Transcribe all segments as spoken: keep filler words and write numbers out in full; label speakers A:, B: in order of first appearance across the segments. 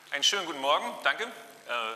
A: Einen schönen guten Morgen, danke. Äh,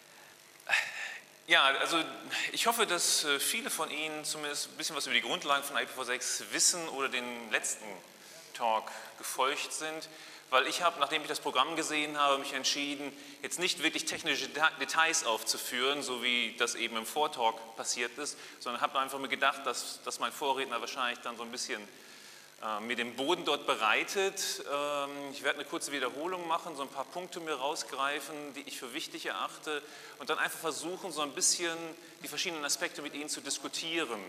A: ja, also ich hoffe, dass viele von Ihnen zumindest ein bisschen was über die Grundlagen von I P v sechs wissen oder den letzten Talk gefolgt sind, weil ich habe, nachdem ich das Programm gesehen habe, mich entschieden, jetzt nicht wirklich technische Details aufzuführen, so wie das eben im Vortalk passiert ist, sondern habe einfach mir gedacht, dass, dass mein Vorredner wahrscheinlich dann so ein bisschen mir den Boden dort bereitet. Ich werde eine kurze Wiederholung machen, so ein paar Punkte mir rausgreifen, die ich für wichtig erachte und dann einfach versuchen, so ein bisschen die verschiedenen Aspekte mit Ihnen zu diskutieren.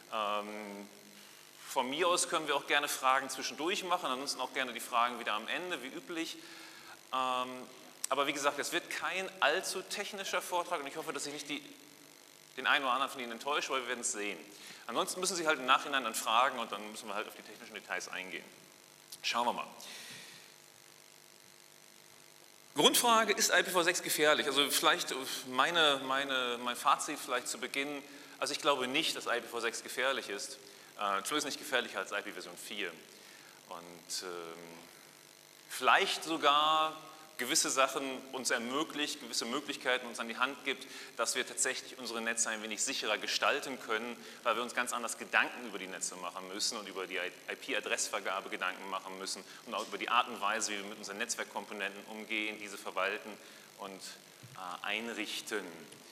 A: Von mir aus können wir auch gerne Fragen zwischendurch machen, ansonsten auch gerne die Fragen wieder am Ende, wie üblich. Aber wie gesagt, es wird kein allzu technischer Vortrag und ich hoffe, dass ich nicht die, den einen oder anderen von Ihnen enttäusche, weil wir werden es sehen. Ansonsten müssen Sie halt im Nachhinein dann fragen und dann müssen wir halt auf die technischen Details eingehen. Schauen wir mal. Grundfrage, ist I P v sechs gefährlich? Also vielleicht meine, meine, mein Fazit vielleicht zu Beginn. Also ich glaube nicht, dass I P v sechs gefährlich ist. Äh, zumindest nicht gefährlicher als I P Version vier. Und ähm, vielleicht sogar gewisse Sachen uns ermöglicht, gewisse Möglichkeiten uns an die Hand gibt, dass wir tatsächlich unsere Netze ein wenig sicherer gestalten können, weil wir uns ganz anders Gedanken über die Netze machen müssen und über die I P-Adressvergabe Gedanken machen müssen und auch über die Art und Weise, wie wir mit unseren Netzwerkkomponenten umgehen, diese verwalten und äh, einrichten.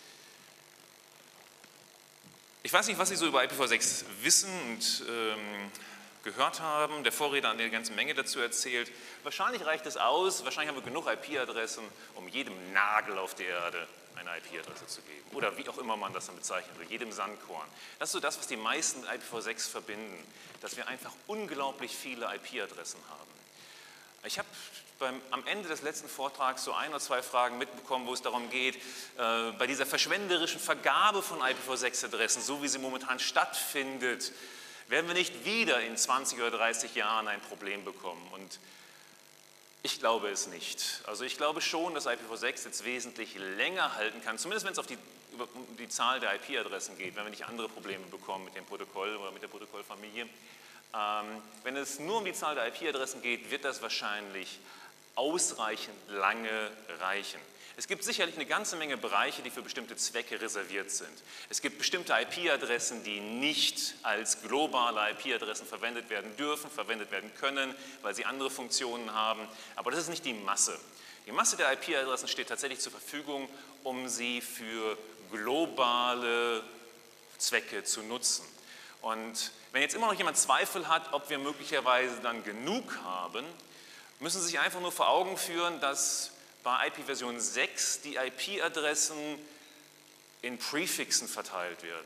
A: Ich weiß nicht, was Sie so über I P v sechs wissen und ähm, gehört haben. Der Vorredner hat eine ganze Menge dazu erzählt. Wahrscheinlich reicht es aus, wahrscheinlich haben wir genug I P-Adressen, um jedem Nagel auf der Erde eine I P-Adresse zu geben. Oder wie auch immer man das dann bezeichnen will, jedem Sandkorn. Das ist so das, was die meisten I P v sechs verbinden, dass wir einfach unglaublich viele I P-Adressen haben. Ich habe am Ende des letzten Vortrags so ein oder zwei Fragen mitbekommen, wo es darum geht, äh, bei dieser verschwenderischen Vergabe von I P v sechs-Adressen, so wie sie momentan stattfindet, werden wir nicht wieder in zwanzig oder dreißig Jahren ein Problem bekommen. Und ich glaube es nicht. Also ich glaube schon, dass I P v sechs jetzt wesentlich länger halten kann, zumindest wenn es auf die, um die Zahl der I P-Adressen geht, wenn wir nicht andere Probleme bekommen mit dem Protokoll oder mit der Protokollfamilie. Ähm, wenn es nur um die Zahl der I P-Adressen geht, wird das wahrscheinlich ausreichend lange reichen. Es gibt sicherlich eine ganze Menge Bereiche, die für bestimmte Zwecke reserviert sind. Es gibt bestimmte I P-Adressen, die nicht als globale I P-Adressen verwendet werden dürfen, verwendet werden können, weil sie andere Funktionen haben. Aber das ist nicht die Masse. Die Masse der I P-Adressen steht tatsächlich zur Verfügung, um sie für globale Zwecke zu nutzen. Und wenn jetzt immer noch jemand Zweifel hat, ob wir möglicherweise dann genug haben, müssen Sie sich einfach nur vor Augen führen, dass bei I P Version sechs die I P-Adressen in Prefixen verteilt werden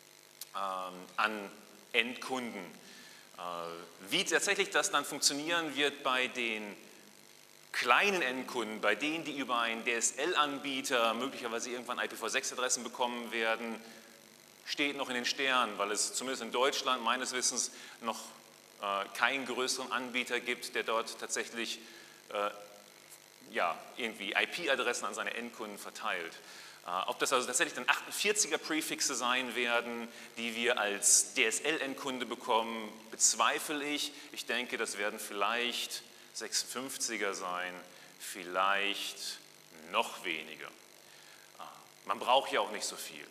A: ähm, an Endkunden. Äh, wie tatsächlich das dann funktionieren wird bei den kleinen Endkunden, bei denen, die über einen D S L-Anbieter möglicherweise irgendwann I P v sechs-Adressen bekommen werden, steht noch in den Sternen, weil es zumindest in Deutschland meines Wissens noch äh, keinen größeren Anbieter gibt, der dort tatsächlich äh, ja, irgendwie I P-Adressen an seine Endkunden verteilt. Äh, ob das also tatsächlich dann achtundvierziger-Prefixe sein werden, die wir als D S L-Endkunde bekommen, bezweifle ich. Ich denke, das werden vielleicht sechsundfünfziger sein, vielleicht noch weniger. Äh, man braucht ja auch nicht so viel.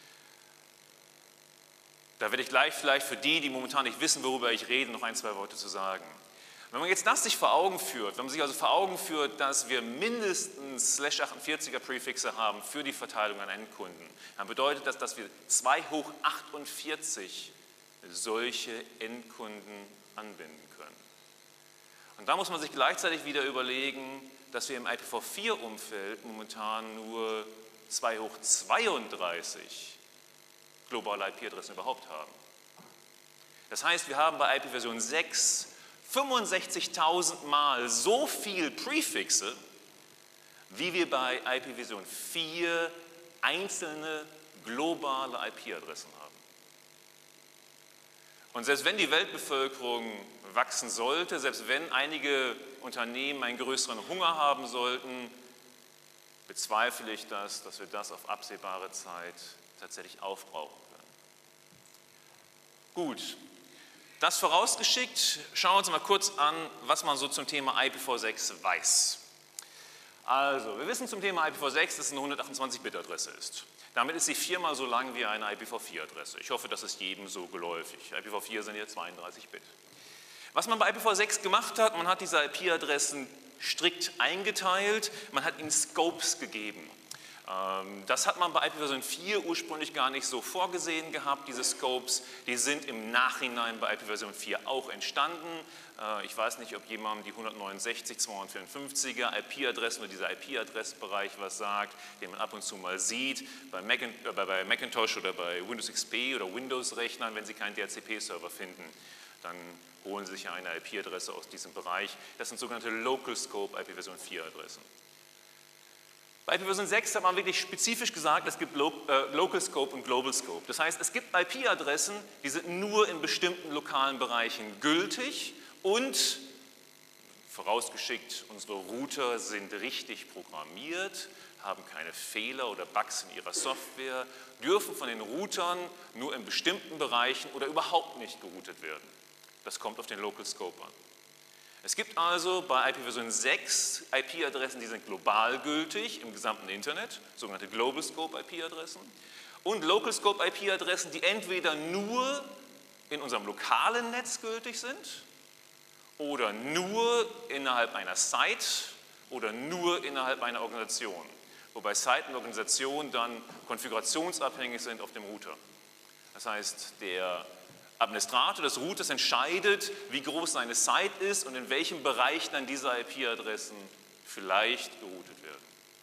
A: Da werde ich gleich vielleicht für die, die momentan nicht wissen, worüber ich rede, noch ein, zwei Worte zu sagen. Wenn man jetzt das sich vor Augen führt, wenn man sich also vor Augen führt, dass wir mindestens slash achtundvierziger-Prefixe haben für die Verteilung an Endkunden, dann bedeutet das, dass wir zwei hoch achtundvierzig solche Endkunden anbinden können. Und da muss man sich gleichzeitig wieder überlegen, dass wir im I P v vier-Umfeld momentan nur zwei hoch zweiunddreißig globale I P-Adressen überhaupt haben. Das heißt, wir haben bei I P Version sechs fünfundsechzigtausend Mal so viel Prefixe, wie wir bei I P Version vier einzelne globale I P-Adressen haben. Und selbst wenn die Weltbevölkerung wachsen sollte, selbst wenn einige Unternehmen einen größeren Hunger haben sollten, bezweifle ich das, dass wir das auf absehbare Zeit tatsächlich aufbrauchen können. Gut, das vorausgeschickt, schauen wir uns mal kurz an, was man so zum Thema I P v sechs weiß. Also, wir wissen zum Thema I P v sechs, dass es eine hundertachtundzwanzig Bit Adresse ist. Damit ist sie viermal so lang wie eine I P v vier Adresse. Ich hoffe, das ist jedem so geläufig. I P v vier sind jetzt zweiunddreißig Bit. Was man bei I P v sechs gemacht hat, man hat diese I P-Adressen strikt eingeteilt, man hat ihnen Scopes gegeben. Das hat man bei I P v vier ursprünglich gar nicht so vorgesehen gehabt, diese Scopes. Die sind im Nachhinein bei I P v vier auch entstanden. Ich weiß nicht, ob jemandem die hundertneunundsechzig zweihundertvierundfünfziger I P-Adressen oder dieser I P-Adressbereich was sagt, den man ab und zu mal sieht, bei, Mac, äh, bei Macintosh oder bei Windows X P oder Windows-Rechnern, wenn Sie keinen D H C P-Server finden, dann holen Sie sich eine I P-Adresse aus diesem Bereich. Das sind sogenannte Local Scope I P v vier Adressen. Bei I P v sechs hat man wirklich spezifisch gesagt, es gibt Lo äh, Local Scope und Global Scope. Das heißt, es gibt I P-Adressen, die sind nur in bestimmten lokalen Bereichen gültig und, vorausgeschickt, unsere Router sind richtig programmiert, haben keine Fehler oder Bugs in ihrer Software, dürfen von den Routern nur in bestimmten Bereichen oder überhaupt nicht geroutet werden. Das kommt auf den Local Scope an. Es gibt also bei I P v sechs I P-Adressen, die sind global gültig im gesamten Internet, sogenannte Global Scope I P-Adressen, und Local Scope I P-Adressen, die entweder nur in unserem lokalen Netz gültig sind oder nur innerhalb einer Site oder nur innerhalb einer Organisation, wobei Site und Organisation dann konfigurationsabhängig sind auf dem Router. Das heißt, der Administrator des Routers entscheidet, wie groß seine Site ist und in welchem Bereich dann diese I P-Adressen vielleicht geroutet werden.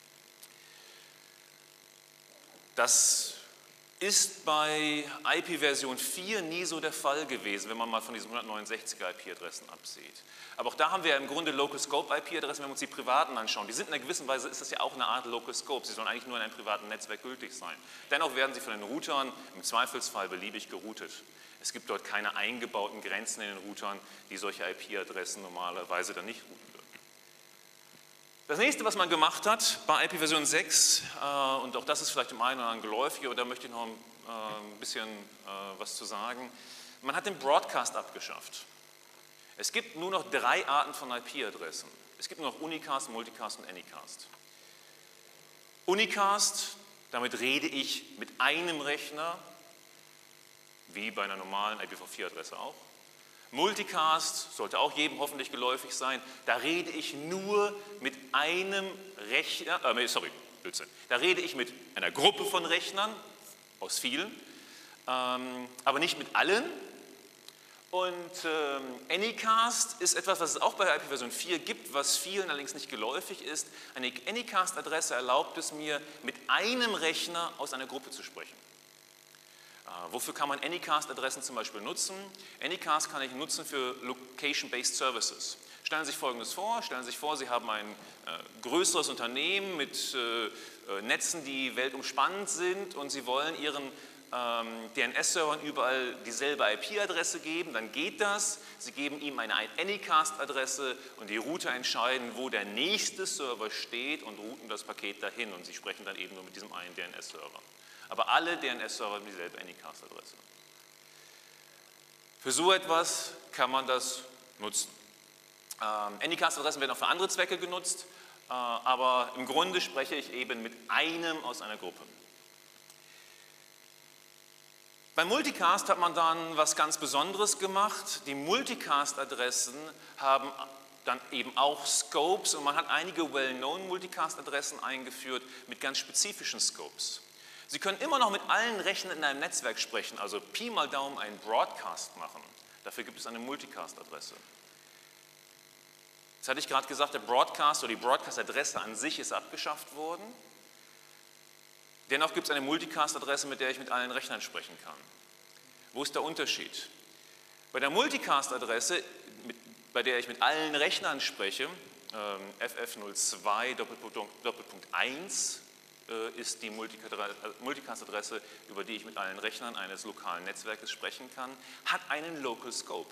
A: Das ist bei I P v vier nie so der Fall gewesen, wenn man mal von diesen hundertneunundsechziger I P-Adressen absieht. Aber auch da haben wir ja im Grunde Local Scope I P-Adressen, wenn wir uns die privaten anschauen. Die sind in einer gewissen Weise, ist das ja auch eine Art Local Scope. Sie sollen eigentlich nur in einem privaten Netzwerk gültig sein. Dennoch werden sie von den Routern im Zweifelsfall beliebig geroutet. Es gibt dort keine eingebauten Grenzen in den Routern, die solche I P-Adressen normalerweise dann nicht routen würden. Das nächste, was man gemacht hat bei I P v sechs, äh, und auch das ist vielleicht dem einen oder anderen geläufig, aber da möchte ich noch ein, äh, ein bisschen äh, was zu sagen, man hat den Broadcast abgeschafft. Es gibt nur noch drei Arten von I P-Adressen. Es gibt nur noch Unicast, Multicast und Anycast. Unicast, damit rede ich mit einem Rechner, wie bei einer normalen I P v vier Adresse auch. Multicast sollte auch jedem hoffentlich geläufig sein. Da rede ich nur mit einem Rechner, äh, sorry, Blödsinn. Da rede ich mit einer Gruppe von Rechnern, aus vielen, ähm, aber nicht mit allen. Und ähm, Anycast ist etwas, was es auch bei I P v vier gibt, was vielen allerdings nicht geläufig ist. Eine Anycast-Adresse erlaubt es mir, mit einem Rechner aus einer Gruppe zu sprechen. Wofür kann man Anycast-Adressen zum Beispiel nutzen? Anycast kann ich nutzen für Location-Based Services. Stellen Sie sich Folgendes vor, stellen Sie sich vor, Sie haben ein äh, größeres Unternehmen mit äh, Netzen, die weltumspannend sind und Sie wollen Ihren ähm, D N S-Servern überall dieselbe I P-Adresse geben, dann geht das. Sie geben ihm eine Anycast-Adresse und die Router entscheiden, wo der nächste Server steht und routen das Paket dahin und Sie sprechen dann eben nur mit diesem einen D N S-Server. Aber alle D N S-Server haben dieselbe Anycast-Adresse. Für so etwas kann man das nutzen. Ähm, Anycast-Adressen werden auch für andere Zwecke genutzt, äh, aber im Grunde spreche ich eben mit einem aus einer Gruppe. Beim Multicast hat man dann was ganz Besonderes gemacht. Die Multicast-Adressen haben dann eben auch Scopes und man hat einige well-known Multicast-Adressen eingeführt mit ganz spezifischen Scopes. Sie können immer noch mit allen Rechnern in einem Netzwerk sprechen, also Pi mal Daumen einen Broadcast machen. Dafür gibt es eine Multicast-Adresse. Jetzt hatte ich gerade gesagt, der Broadcast oder die Broadcast-Adresse an sich ist abgeschafft worden. Dennoch gibt es eine Multicast-Adresse, mit der ich mit allen Rechnern sprechen kann. Wo ist der Unterschied? Bei der Multicast-Adresse, bei der ich mit allen Rechnern spreche, F F null zwei Doppelpunkt eins, ist die Multicast-Adresse, über die ich mit allen Rechnern eines lokalen Netzwerkes sprechen kann, hat einen Local Scope.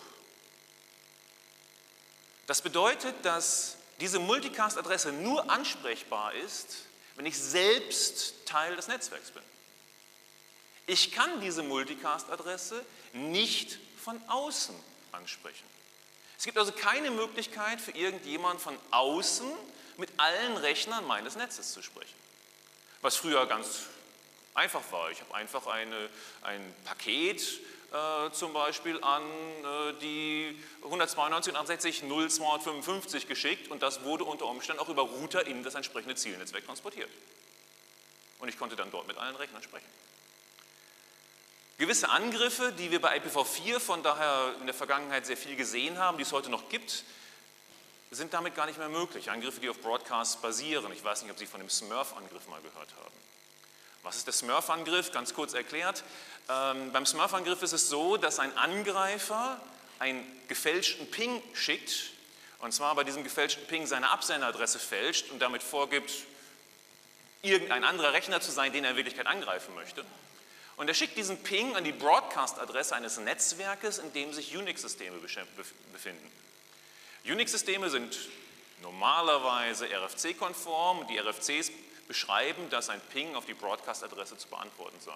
A: Das bedeutet, dass diese Multicast-Adresse nur ansprechbar ist, wenn ich selbst Teil des Netzwerks bin. Ich kann diese Multicast-Adresse nicht von außen ansprechen. Es gibt also keine Möglichkeit für irgendjemand von außen mit allen Rechnern meines Netzes zu sprechen. Was früher ganz einfach war. Ich habe einfach eine, ein Paket äh, zum Beispiel an äh, die hundertzweiundneunzig Punkt achtundsechzig Punkt null Punkt zweihundertfünfundfünfzig geschickt und das wurde unter Umständen auch über Router in das entsprechende Zielnetzwerk transportiert. Und ich konnte dann dort mit allen Rechnern sprechen. Gewisse Angriffe, die wir bei I P v vier von daher in der Vergangenheit sehr viel gesehen haben, die es heute noch gibt, sind damit gar nicht mehr möglich. Angriffe, die auf Broadcasts basieren. Ich weiß nicht, ob Sie von dem Smurf-Angriff mal gehört haben. Was ist der Smurf-Angriff? Ganz kurz erklärt. Ähm, beim Smurf-Angriff ist es so, dass ein Angreifer einen gefälschten Ping schickt, und zwar bei diesem gefälschten Ping seine Absenderadresse fälscht und damit vorgibt, irgendein anderer Rechner zu sein, den er in Wirklichkeit angreifen möchte. Und er schickt diesen Ping an die Broadcast-Adresse eines Netzwerkes, in dem sich Unix-Systeme befinden. Unix-Systeme sind normalerweise R F C-konform und die R F Cs beschreiben, dass ein Ping auf die Broadcast-Adresse zu beantworten sei.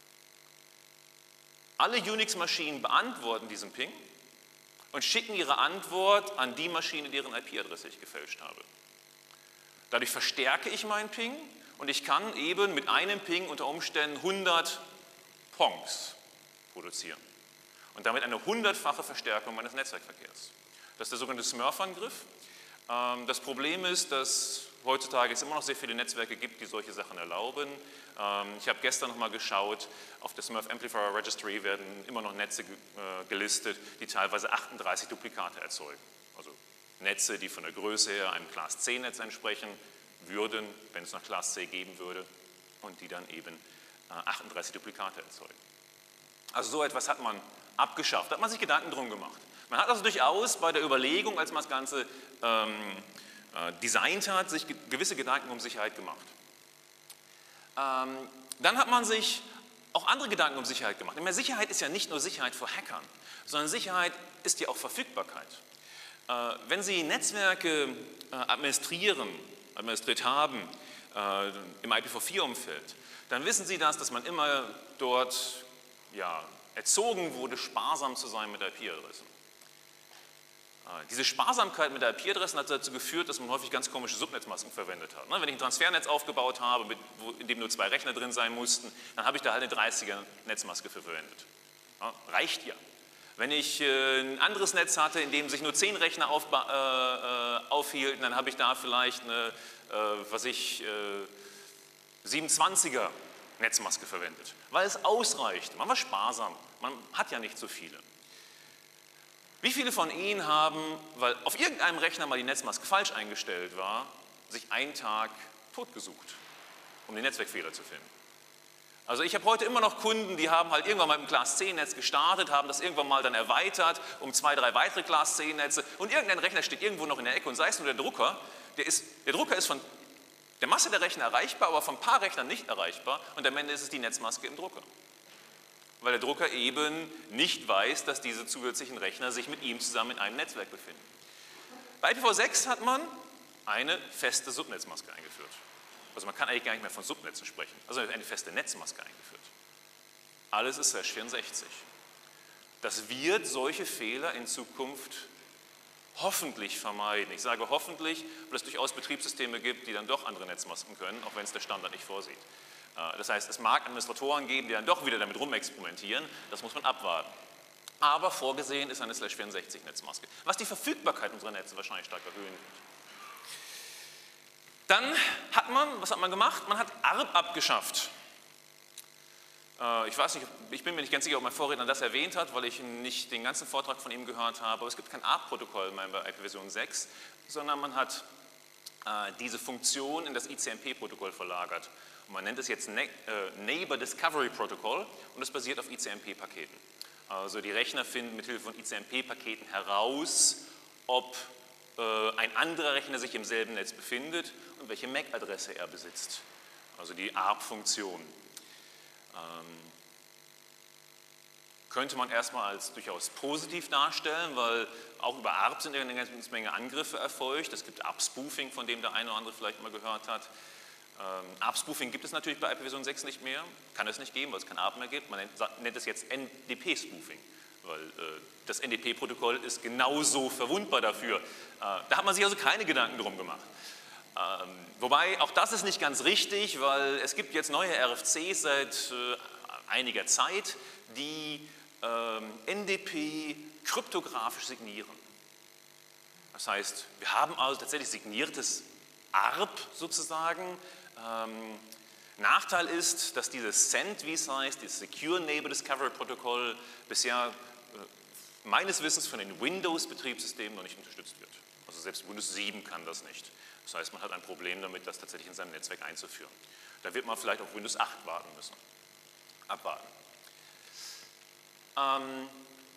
A: Alle Unix-Maschinen beantworten diesen Ping und schicken ihre Antwort an die Maschine, deren I P-Adresse ich gefälscht habe. Dadurch verstärke ich meinen Ping und ich kann eben mit einem Ping unter Umständen hundert Pongs produzieren und damit eine hundertfache Verstärkung meines Netzwerkverkehrs. Das ist der sogenannte Smurf-Angriff. Das Problem ist, dass heutzutage es immer noch sehr viele Netzwerke gibt, die solche Sachen erlauben. Ich habe gestern noch mal geschaut, auf der Smurf Amplifier Registry werden immer noch Netze gelistet, die teilweise achtunddreißig Duplikate erzeugen. Also Netze, die von der Größe her einem Class C Netz entsprechen würden, wenn es nach Class C geben würde, und die dann eben achtunddreißig Duplikate erzeugen. Also so etwas hat man abgeschafft, da hat man sich Gedanken drum gemacht. Man hat also durchaus bei der Überlegung, als man das Ganze ähm, äh, designt hat, sich ge gewisse Gedanken um Sicherheit gemacht. Ähm, dann hat man sich auch andere Gedanken um Sicherheit gemacht. Mehr Sicherheit ist ja nicht nur Sicherheit vor Hackern, sondern Sicherheit ist ja auch Verfügbarkeit. Äh, wenn Sie Netzwerke äh, administrieren, administriert haben äh, im I P v vier Umfeld, dann wissen Sie das, dass man immer dort ja, erzogen wurde, sparsam zu sein mit I P-Adressen. Diese Sparsamkeit mit I P-Adressen hat dazu geführt, dass man häufig ganz komische Subnetzmasken verwendet hat. Wenn ich ein Transfernetz aufgebaut habe, in dem nur zwei Rechner drin sein mussten, dann habe ich da halt eine dreißiger Netzmaske für verwendet. Ja, reicht ja. Wenn ich ein anderes Netz hatte, in dem sich nur zehn Rechner auf, äh, aufhielten, dann habe ich da vielleicht eine, äh, was ich, äh, siebenundzwanziger Netzmaske verwendet, weil es ausreicht. Man war sparsam, man hat ja nicht so viele. Wie viele von Ihnen haben, weil auf irgendeinem Rechner mal die Netzmaske falsch eingestellt war, sich einen Tag totgesucht, um den Netzwerkfehler zu finden? Also ich habe heute immer noch Kunden, die haben halt irgendwann mal im Class C Netz gestartet, haben das irgendwann mal dann erweitert um zwei, drei weitere Class C Netze und irgendein Rechner steht irgendwo noch in der Ecke und sei es nur der Drucker, der, ist, der Drucker ist von der Masse der Rechner erreichbar, aber von ein paar Rechnern nicht erreichbar und am Ende ist es die Netzmaske im Drucker. Weil der Drucker eben nicht weiß, dass diese zusätzlichen Rechner sich mit ihm zusammen in einem Netzwerk befinden. Bei I P v sechs hat man eine feste Subnetzmaske eingeführt. Also man kann eigentlich gar nicht mehr von Subnetzen sprechen, also eine feste Netzmaske eingeführt. Alles ist Slash vierundsechzig. Das wird solche Fehler in Zukunft hoffentlich vermeiden. Ich sage hoffentlich, weil es durchaus Betriebssysteme gibt, die dann doch andere Netzmasken können, auch wenn es der Standard nicht vorsieht. Das heißt, es mag Administratoren geben, die dann doch wieder damit rumexperimentieren, das muss man abwarten. Aber vorgesehen ist eine Slash vierundsechzig Netzmaske, was die Verfügbarkeit unserer Netze wahrscheinlich stark erhöhen wird. Dann hat man, was hat man gemacht? Man hat A R P abgeschafft. Ich weiß nicht, ich bin mir nicht ganz sicher, ob mein Vorredner das erwähnt hat, weil ich nicht den ganzen Vortrag von ihm gehört habe, aber es gibt kein A R P-Protokoll mehr bei I P Version sechs, sondern man hat diese Funktion in das I C M P-Protokoll verlagert. Und man nennt es jetzt Neighbor Discovery Protocol und es basiert auf I C M P-Paketen. Also die Rechner finden mithilfe von I C M P-Paketen heraus, ob ein anderer Rechner sich im selben Netz befindet und welche M A C-Adresse er besitzt. Also die A R P-Funktion. Ähm, könnte man erstmal als durchaus positiv darstellen, weil auch über A R P sind eine ganze Menge Angriffe erfolgt. Es gibt A R P-Spoofing, von dem der eine oder andere vielleicht mal gehört hat. Ähm, A R P-Spoofing gibt es natürlich bei I P Version sechs nicht mehr, kann es nicht geben, weil es kein A R P mehr gibt. Man nennt, nennt es jetzt N D P-Spoofing, weil äh, das N D P-Protokoll ist genauso verwundbar dafür. Äh, da hat man sich also keine Gedanken drum gemacht. Ähm, wobei, auch das ist nicht ganz richtig, weil es gibt jetzt neue R F Cs seit äh, einiger Zeit, die ähm, N D P kryptografisch signieren. Das heißt, wir haben also tatsächlich signiertes A R P sozusagen. Ähm, Nachteil ist, dass dieses C E N T, wie es heißt, das Secure Neighbor Discovery Protocol, bisher äh, meines Wissens von den Windows-Betriebssystemen noch nicht unterstützt wird. Also selbst Windows sieben kann das nicht. Das heißt, man hat ein Problem damit, das tatsächlich in seinem Netzwerk einzuführen. Da wird man vielleicht auf Windows acht warten müssen. Abwarten. Ähm,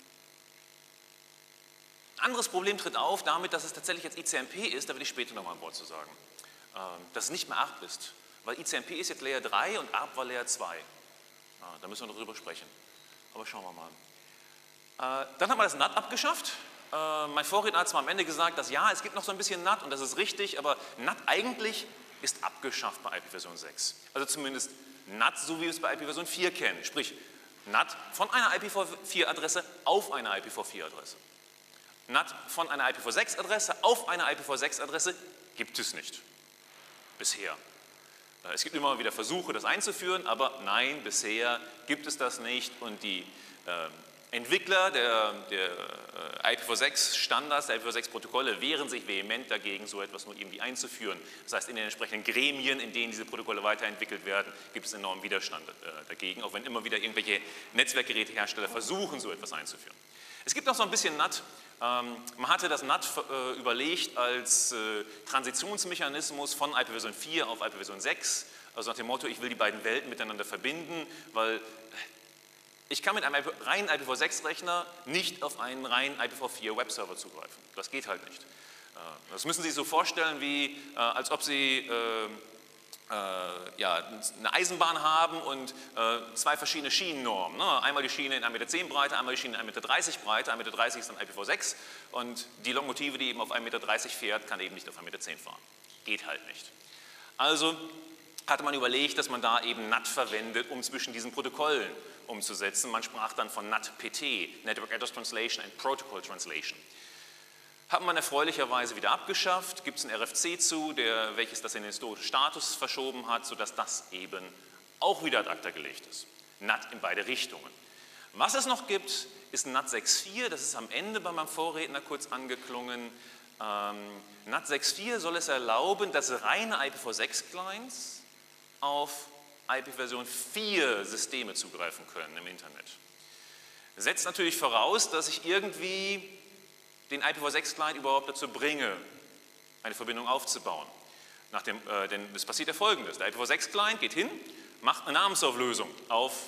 A: anderes Problem tritt auf damit, dass es tatsächlich jetzt I C M P ist, da will ich später noch mal ein Wort zu sagen. Ähm, dass es nicht mehr A R P ist. Weil I C M P ist jetzt Layer drei und A R P war Layer zwei. Ja, da müssen wir noch drüber sprechen. Aber schauen wir mal. Äh, dann haben wir das N A T abgeschafft. Äh, mein Vorredner hat zwar am Ende gesagt, dass ja, es gibt noch so ein bisschen N A T und das ist richtig, aber N A T eigentlich ist abgeschafft bei I P Version sechs. Also zumindest N A T, so wie wir es bei I P Version vier kennen. Sprich, N A T von einer I P v vier Adresse auf eine I P v vier Adresse. N A T von einer I P v sechs Adresse auf eine I P v sechs Adresse gibt es nicht. Bisher. Es gibt immer wieder Versuche, das einzuführen, aber nein, bisher gibt es das nicht und die äh, Entwickler der, der äh, I P v sechs Standards, der I P v sechs Protokolle wehren sich vehement dagegen, so etwas nur irgendwie einzuführen. Das heißt, in den entsprechenden Gremien, in denen diese Protokolle weiterentwickelt werden, gibt es enormen Widerstand äh, dagegen, auch wenn immer wieder irgendwelche Netzwerkgerätehersteller versuchen, so etwas einzuführen. Es gibt noch so ein bisschen N A T. Ähm, man hatte das N A T äh, überlegt als äh, Transitionsmechanismus von I P Version vier auf I P Version sechs, also nach dem Motto, ich will die beiden Welten miteinander verbinden, weil ich kann mit einem reinen I P v sechs Rechner nicht auf einen reinen I P v vier Webserver zugreifen. Das geht halt nicht. Äh, das müssen Sie sich so vorstellen, wie äh, als ob Sie äh, Äh, ja, eine Eisenbahn haben und äh, zwei verschiedene Schienennormen. Ne? Einmal die Schiene in ein Meter zehn Breite, einmal die Schiene in ein Meter dreißig Breite. ein Meter dreißig ist dann I P v sechs und die Lokomotive, die eben auf ein Meter dreißig fährt, kann eben nicht auf ein Meter zehn fahren. Geht halt nicht. Also hatte man überlegt, dass man da eben N A T verwendet, um zwischen diesen Protokollen umzusetzen. Man sprach dann von N A T P T, Network Address Translation and Protocol Translation. Hat man erfreulicherweise wieder abgeschafft, gibt es ein R F C zu, der, welches das in den historischen Status verschoben hat, sodass das eben auch wieder ad acta gelegt ist. N A T in beide Richtungen. Was es noch gibt, ist N A T sechs Punkt vier, das ist am Ende bei meinem Vorredner kurz angeklungen. Ähm, N A T sechs Punkt vier soll es erlauben, dass reine I P v sechs Clients auf I P Version vier Systeme zugreifen können im Internet. Setzt natürlich voraus, dass ich irgendwie den I P v sechs Client überhaupt dazu bringe, eine Verbindung aufzubauen. Nach dem, äh, denn es passiert ja Folgendes, der I P v sechs Client geht hin, macht eine Namensauflösung auf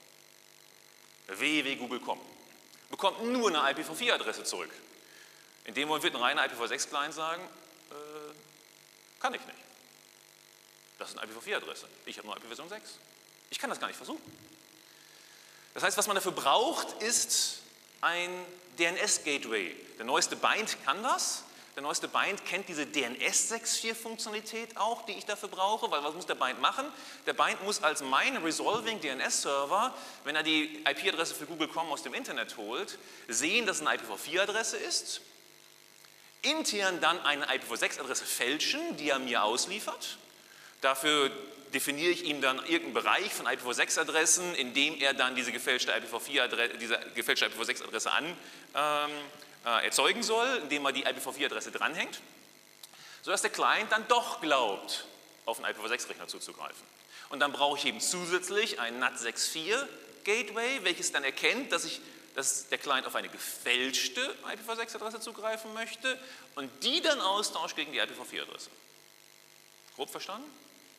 A: w w w punkt google punkt com, bekommt nur eine I P v vier Adresse zurück. In dem Moment wird ein reiner I P v sechs Client sagen, äh, kann ich nicht. Das ist eine I P v vier Adresse, ich habe nur I P Version sechs. Ich kann das gar nicht versuchen. Das heißt, was man dafür braucht, ist ein D N S-Gateway. Der neueste Bind kann das. Der neueste Bind kennt diese D N S sechs Punkt vier-Funktionalität auch, die ich dafür brauche, weil was muss der Bind machen? Der Bind muss als mein Resolving D N S-Server, wenn er die I P-Adresse für Google Punkt com aus dem Internet holt, sehen, dass es eine I P v vier Adresse ist, intern dann eine I P v sechs Adresse fälschen, die er mir ausliefert. Dafür definiere ich ihm dann irgendeinen Bereich von I P v sechs Adressen, in dem er dann diese gefälschte I P v vier Adresse, diese gefälschte I P v sechs Adresse an, ähm, äh, erzeugen soll, indem er die I P v vier Adresse dranhängt, sodass der Client dann doch glaubt, auf einen I P v sechs Rechner zuzugreifen. Und dann brauche ich eben zusätzlich ein N A T sechs Punkt vier Gateway, welches dann erkennt, dass, ich, dass der Client auf eine gefälschte I P v sechs Adresse zugreifen möchte und die dann austauscht gegen die I P v vier Adresse. Grob verstanden?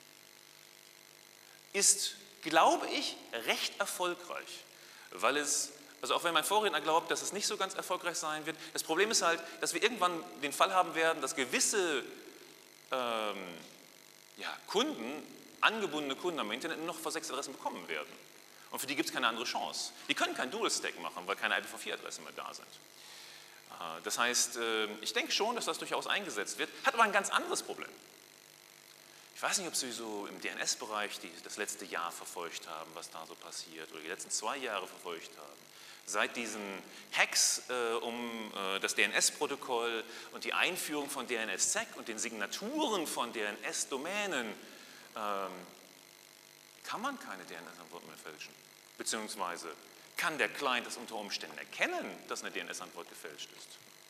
A: Ist, glaube ich, recht erfolgreich, weil es, also auch wenn mein Vorredner glaubt, dass es nicht so ganz erfolgreich sein wird, das Problem ist halt, dass wir irgendwann den Fall haben werden, dass gewisse ähm, ja, Kunden, angebundene Kunden am Internet nur noch I P v sechs Adressen bekommen werden. Und für die gibt es keine andere Chance. Die können kein Dual-Stack machen, weil keine I P v vier Adressen mehr da sind. Äh, das heißt, äh, ich denke schon, dass das durchaus eingesetzt wird, hat aber ein ganz anderes Problem. Ich weiß nicht, ob Sie so im D N S-Bereich das letzte Jahr verfolgt haben, was da so passiert, oder die letzten zwei Jahre verfolgt haben. Seit diesen Hacks äh, um äh, das D N S-Protokoll und die Einführung von D N S S E C und den Signaturen von D N S-Domänen ähm, kann man keine D N S-Antwort mehr fälschen. Beziehungsweise kann der Client das unter Umständen erkennen, dass eine D N S-Antwort gefälscht ist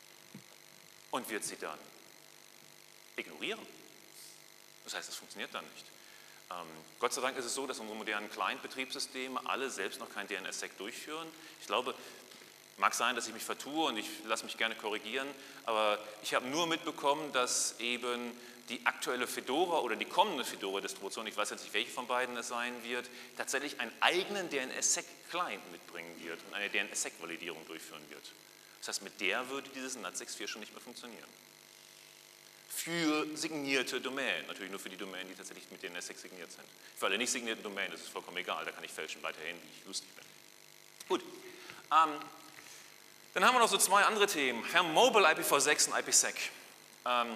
A: und wird sie dann ignorieren. Das heißt, es funktioniert dann nicht. Ähm, Gott sei Dank ist es so, dass unsere modernen Client-Betriebssysteme alle selbst noch kein D N S S E C durchführen. Ich glaube, mag sein, dass ich mich vertue und ich lasse mich gerne korrigieren, aber ich habe nur mitbekommen, dass eben die aktuelle Fedora oder die kommende Fedora-Distribution, ich weiß jetzt nicht, welche von beiden es sein wird, tatsächlich einen eigenen D N S S E C-Client mitbringen wird und eine D N S S E C-Validierung durchführen wird. Das heißt, mit der würde dieses N A T sechs Punkt vier schon nicht mehr funktionieren. Für signierte Domänen, natürlich nur für die Domänen, die tatsächlich mit D N S S E C signiert sind. Für alle nicht signierten Domänen ist es vollkommen egal, da kann ich fälschen weiterhin, wie ich lustig bin. Gut, ähm, dann haben wir noch so zwei andere Themen. Wir haben Mobile I P v sechs und I P sec. Ähm,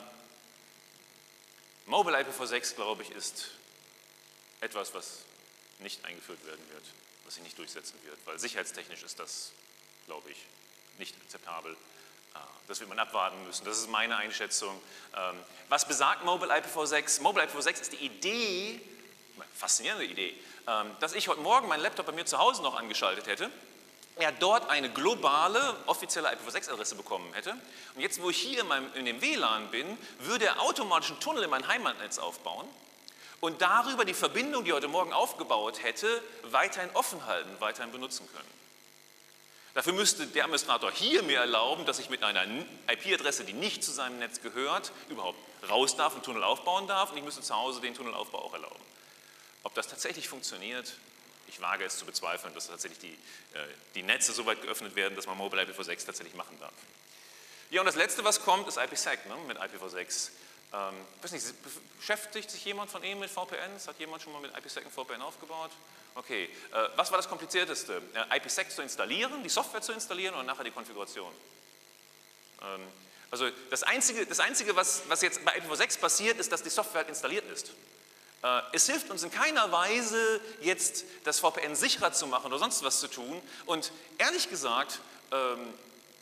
A: Mobile I P v sechs, glaube ich, ist etwas, was nicht eingeführt werden wird, was sich nicht durchsetzen wird, weil sicherheitstechnisch ist das, glaube ich, nicht akzeptabel. Das wird man abwarten müssen. Das ist meine Einschätzung. Was besagt Mobile I P v sechs? Mobile I P v sechs ist die Idee, eine faszinierende Idee, dass ich heute Morgen meinen Laptop bei mir zu Hause noch angeschaltet hätte, er dort eine globale, offizielle I P v sechs Adresse bekommen hätte. Und jetzt, wo ich hier in, meinem, in dem W L A N bin, würde er automatisch einen Tunnel in mein Heimatnetz aufbauen und darüber die Verbindung, die er heute Morgen aufgebaut hätte, weiterhin offen halten, weiterhin benutzen können. Dafür müsste der Administrator hier mir erlauben, dass ich mit einer I P-Adresse, die nicht zu seinem Netz gehört, überhaupt raus darf und Tunnel aufbauen darf und ich müsste zu Hause den Tunnelaufbau auch erlauben. Ob das tatsächlich funktioniert, ich wage es zu bezweifeln, dass tatsächlich die, äh, die Netze so weit geöffnet werden, dass man Mobile I P v sechs tatsächlich machen darf. Ja, und das Letzte, was kommt, ist I P sec, ne, mit I P v sechs. Ähm, weiß nicht, beschäftigt sich jemand von Ihnen mit V P Ns? Hat jemand schon mal mit I P sec ein V P N aufgebaut? Okay, äh, was war das Komplizierteste? Äh, I P sec zu installieren, die Software zu installieren und nachher die Konfiguration? Ähm, also das Einzige, das Einzige was, was jetzt bei I P v sechs passiert, ist, dass die Software halt installiert ist. Äh, es hilft uns in keiner Weise, jetzt das V P N sicherer zu machen oder sonst was zu tun. Und ehrlich gesagt, ähm,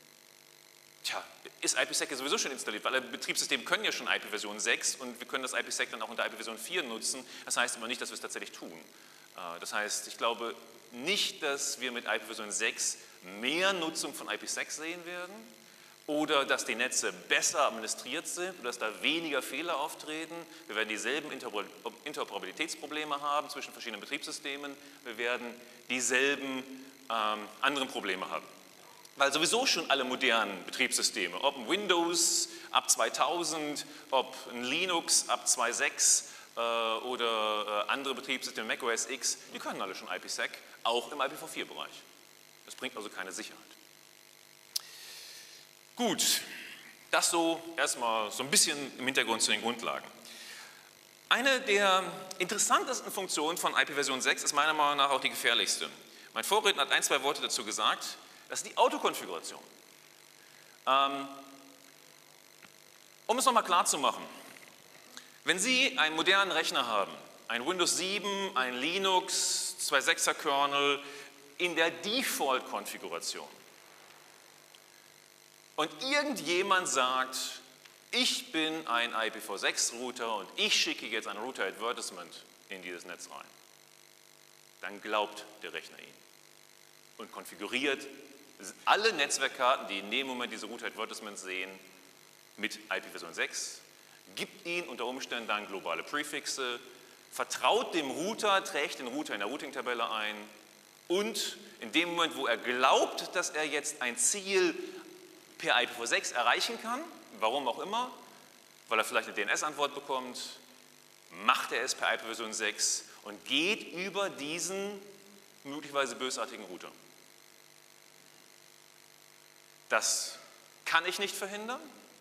A: tja, ist I P sec ja sowieso schon installiert, weil alle Betriebssysteme können ja schon I P Version sechs und wir können das I P sec dann auch unter I P Version vier nutzen. Das heißt aber nicht, dass wir es tatsächlich tun. Das heißt, ich glaube nicht, dass wir mit I P Version sechs mehr Nutzung von I P sec sehen werden oder dass die Netze besser administriert sind oder dass da weniger Fehler auftreten. Wir werden dieselben Interoperabilitätsprobleme haben zwischen verschiedenen Betriebssystemen. Wir werden dieselben ähm, anderen Probleme haben. Weil sowieso schon alle modernen Betriebssysteme, ob ein Windows ab zweitausend, ob ein Linux ab zwei Punkt sechs, oder andere Betriebssysteme, Mac O S X, die können alle schon I P sec, auch im I P v vier Bereich. Das bringt also keine Sicherheit. Gut, das so erstmal so ein bisschen im Hintergrund zu den Grundlagen. Eine der interessantesten Funktionen von I P Version sechs ist meiner Meinung nach auch die gefährlichste. Mein Vorredner hat ein, zwei Worte dazu gesagt, das ist die Autokonfiguration. Ähm, um es nochmal klar zu machen, wenn Sie einen modernen Rechner haben, ein Windows sieben, ein Linux, zwei Punkt sechser Kernel in der Default-Konfiguration und irgendjemand sagt, ich bin ein I P v sechs Router und ich schicke jetzt ein Router-Advertisement in dieses Netz rein, dann glaubt der Rechner Ihnen und konfiguriert alle Netzwerkkarten, die in dem Moment diese Router-Advertisements sehen, mit I P Version sechs, gibt Ihnen unter Umständen dann globale Prefixe, vertraut dem Router, trägt den Router in der Routing-Tabelle ein und in dem Moment, wo er glaubt, dass er jetzt ein Ziel per I P v sechs erreichen kann, warum auch immer, weil er vielleicht eine D N S-Antwort bekommt, macht er es per I P Version sechs und geht über diesen möglicherweise bösartigen Router. Das kann ich nicht verhindern.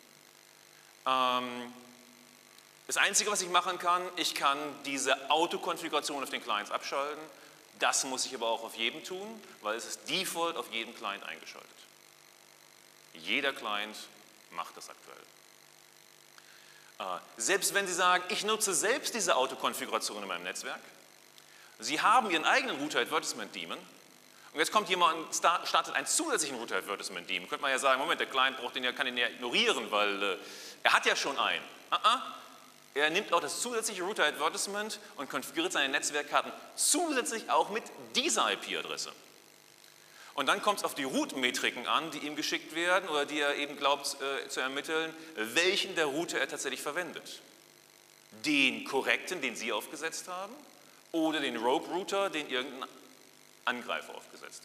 A: Ähm, Das Einzige, was ich machen kann, ich kann diese Autokonfiguration auf den Clients abschalten. Das muss ich aber auch auf jedem tun, weil es ist default auf jedem Client eingeschaltet. Jeder Client macht das aktuell. Selbst wenn Sie sagen, ich nutze selbst diese Autokonfiguration in meinem Netzwerk, Sie haben Ihren eigenen Router-Advertisement-Daemon und jetzt kommt jemand und startet einen zusätzlichen Router-Advertisement-Daemon. Könnte man ja sagen, Moment, der Client braucht den ja, kann den ja ignorieren, weil äh, er hat ja schon einen. Uh -uh. Er nimmt auch das zusätzliche Router-Advertisement und konfiguriert seine Netzwerkkarten zusätzlich auch mit dieser I P-Adresse. Und dann kommt es auf die Route-Metriken an, die ihm geschickt werden oder die er eben glaubt äh, zu ermitteln, welchen der Router er tatsächlich verwendet. Den korrekten, den Sie aufgesetzt haben, oder den Rogue-Router, den irgendein Angreifer aufgesetzt hat.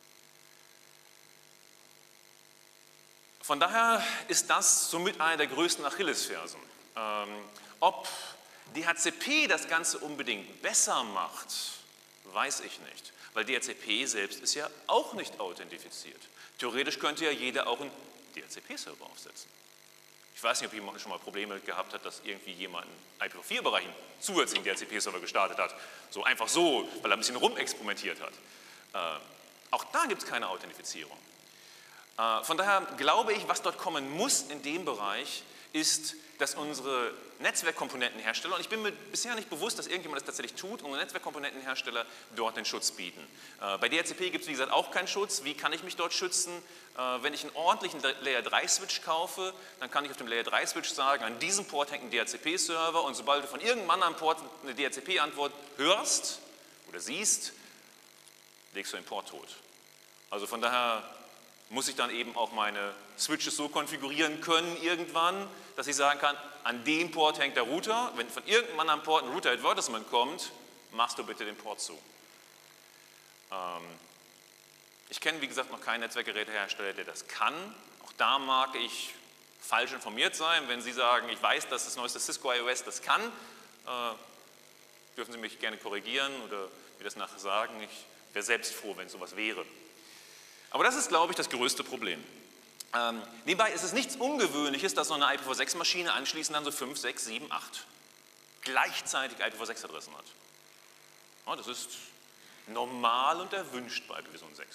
A: Von daher ist das somit einer der größten Achillesfersen. Ähm, ob D H C P das Ganze unbedingt besser macht, weiß ich nicht. Weil D H C P selbst ist ja auch nicht authentifiziert. Theoretisch könnte ja jeder auch einen D H C P-Server aufsetzen. Ich weiß nicht, ob jemand schon mal Probleme gehabt hat, dass irgendwie jemand im I P v vier Bereich einen zusätzlichen D H C P-Server gestartet hat. So einfach so, weil er ein bisschen rumexperimentiert hat. Äh, auch da gibt es keine Authentifizierung. Äh, von daher glaube ich, was dort kommen muss in dem Bereich, ist, dass unsere Netzwerkkomponentenhersteller, und ich bin mir bisher nicht bewusst, dass irgendjemand das tatsächlich tut, unsere Netzwerkkomponentenhersteller dort den Schutz bieten. Äh, bei D H C P gibt es, wie gesagt, auch keinen Schutz. Wie kann ich mich dort schützen? Äh, wenn ich einen ordentlichen Layer drei Switch kaufe, dann kann ich auf dem Layer drei Switch sagen, an diesem Port hängt ein D H C P-Server und sobald du von irgendeinem anderen Port eine D H C P-Antwort hörst oder siehst, legst du den Port tot. Also von daher muss ich dann eben auch meine Switches so konfigurieren können irgendwann, dass ich sagen kann, an dem Port hängt der Router, wenn von irgendeinem anderen Port ein Router-Advertisement kommt, machst du bitte den Port zu. Ähm, ich kenne, wie gesagt, noch keinen Netzwerkgerätehersteller, der das kann. Auch da mag ich falsch informiert sein. Wenn Sie sagen, ich weiß, dass das neueste Cisco iOS das kann, äh, dürfen Sie mich gerne korrigieren oder mir das nachher sagen. Ich wäre selbst froh, wenn sowas wäre. Aber das ist, glaube ich, das größte Problem. Ähm, nebenbei ist es nichts Ungewöhnliches, dass so eine I P v sechs Maschine anschließend dann so fünf, sechs, sieben, acht gleichzeitig I P v sechs Adressen hat. Ja, das ist normal und erwünscht bei I P v sechs.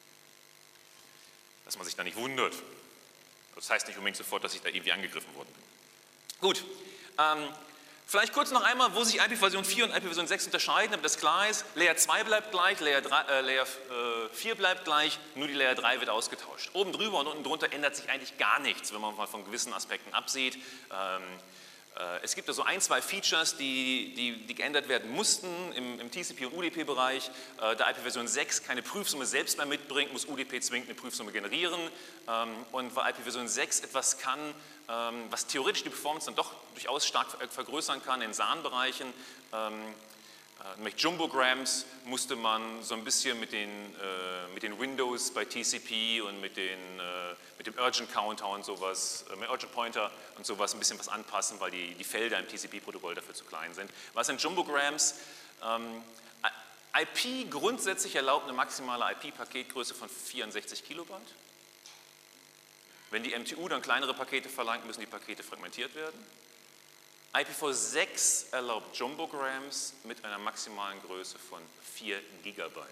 A: Dass man sich da nicht wundert. Das heißt nicht unbedingt sofort, dass ich da irgendwie angegriffen worden bin. Gut. Ähm, Vielleicht kurz noch einmal, wo sich I P v vier und I P v sechs unterscheiden, aber das klar ist, Layer zwei bleibt gleich, Layer, drei, äh, Layer äh, vier bleibt gleich, nur die Layer drei wird ausgetauscht. Oben drüber und unten drunter ändert sich eigentlich gar nichts, wenn man mal von gewissen Aspekten absieht. Ähm, äh, es gibt also ein, zwei Features, die, die, die geändert werden mussten im, im T C P- und U D P-Bereich. Äh, da I P v sechs keine Prüfsumme selbst mehr mitbringt, muss U D P zwingend eine Prüfsumme generieren. Ähm, und weil I P v sechs etwas kann, was theoretisch die Performance dann doch durchaus stark vergrößern kann in S A N-Bereichen. Ähm, äh, nämlich Jumbograms musste man so ein bisschen mit den, äh, mit den Windows bei T C P und mit, den, äh, mit dem Urgent Counter und sowas, äh, mit Urgent Pointer und sowas ein bisschen was anpassen, weil die, die Felder im T C P-Protokoll dafür zu klein sind. Was sind Jumbograms? Ähm, I P grundsätzlich erlaubt eine maximale I P-Paketgröße von vierundsechzig Kilobyte. Wenn die M T U dann kleinere Pakete verlangt, müssen die Pakete fragmentiert werden. I P v sechs erlaubt Jumbograms mit einer maximalen Größe von vier Gigabyte.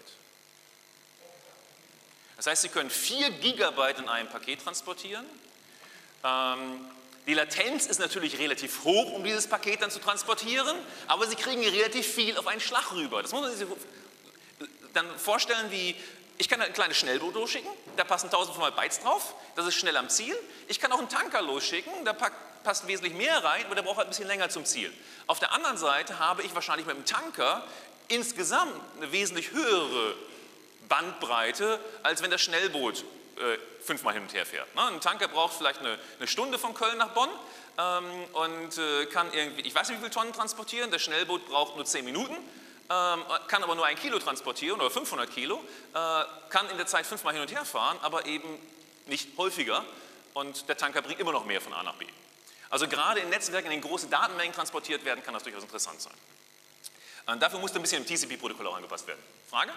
A: Das heißt, Sie können vier Gigabyte in einem Paket transportieren. Ähm, die Latenz ist natürlich relativ hoch, um dieses Paket dann zu transportieren, aber Sie kriegen relativ viel auf einen Schlag rüber. Das muss man sich dann vorstellen wie: Ich kann ein kleines Schnellboot losschicken, da passen tausendfünfhundert Bytes drauf, das ist schnell am Ziel. Ich kann auch einen Tanker losschicken, da passt wesentlich mehr rein, aber der braucht halt ein bisschen länger zum Ziel. Auf der anderen Seite habe ich wahrscheinlich mit dem Tanker insgesamt eine wesentlich höhere Bandbreite, als wenn das Schnellboot äh, fünfmal hin und her fährt. Ne? Ein Tanker braucht vielleicht eine, eine Stunde von Köln nach Bonn ähm, und äh, kann irgendwie, ich weiß nicht wie viele Tonnen transportieren, das Schnellboot braucht nur zehn Minuten. Ähm, kann aber nur ein Kilo transportieren oder fünfhundert Kilo, äh, kann in der Zeit fünfmal hin und her fahren, aber eben nicht häufiger und der Tanker bringt immer noch mehr von A nach B. Also gerade in Netzwerken, in denen große Datenmengen transportiert werden, kann das durchaus interessant sein. Und dafür muss ein bisschen im T C P-Protokoll auch angepasst werden. Frage?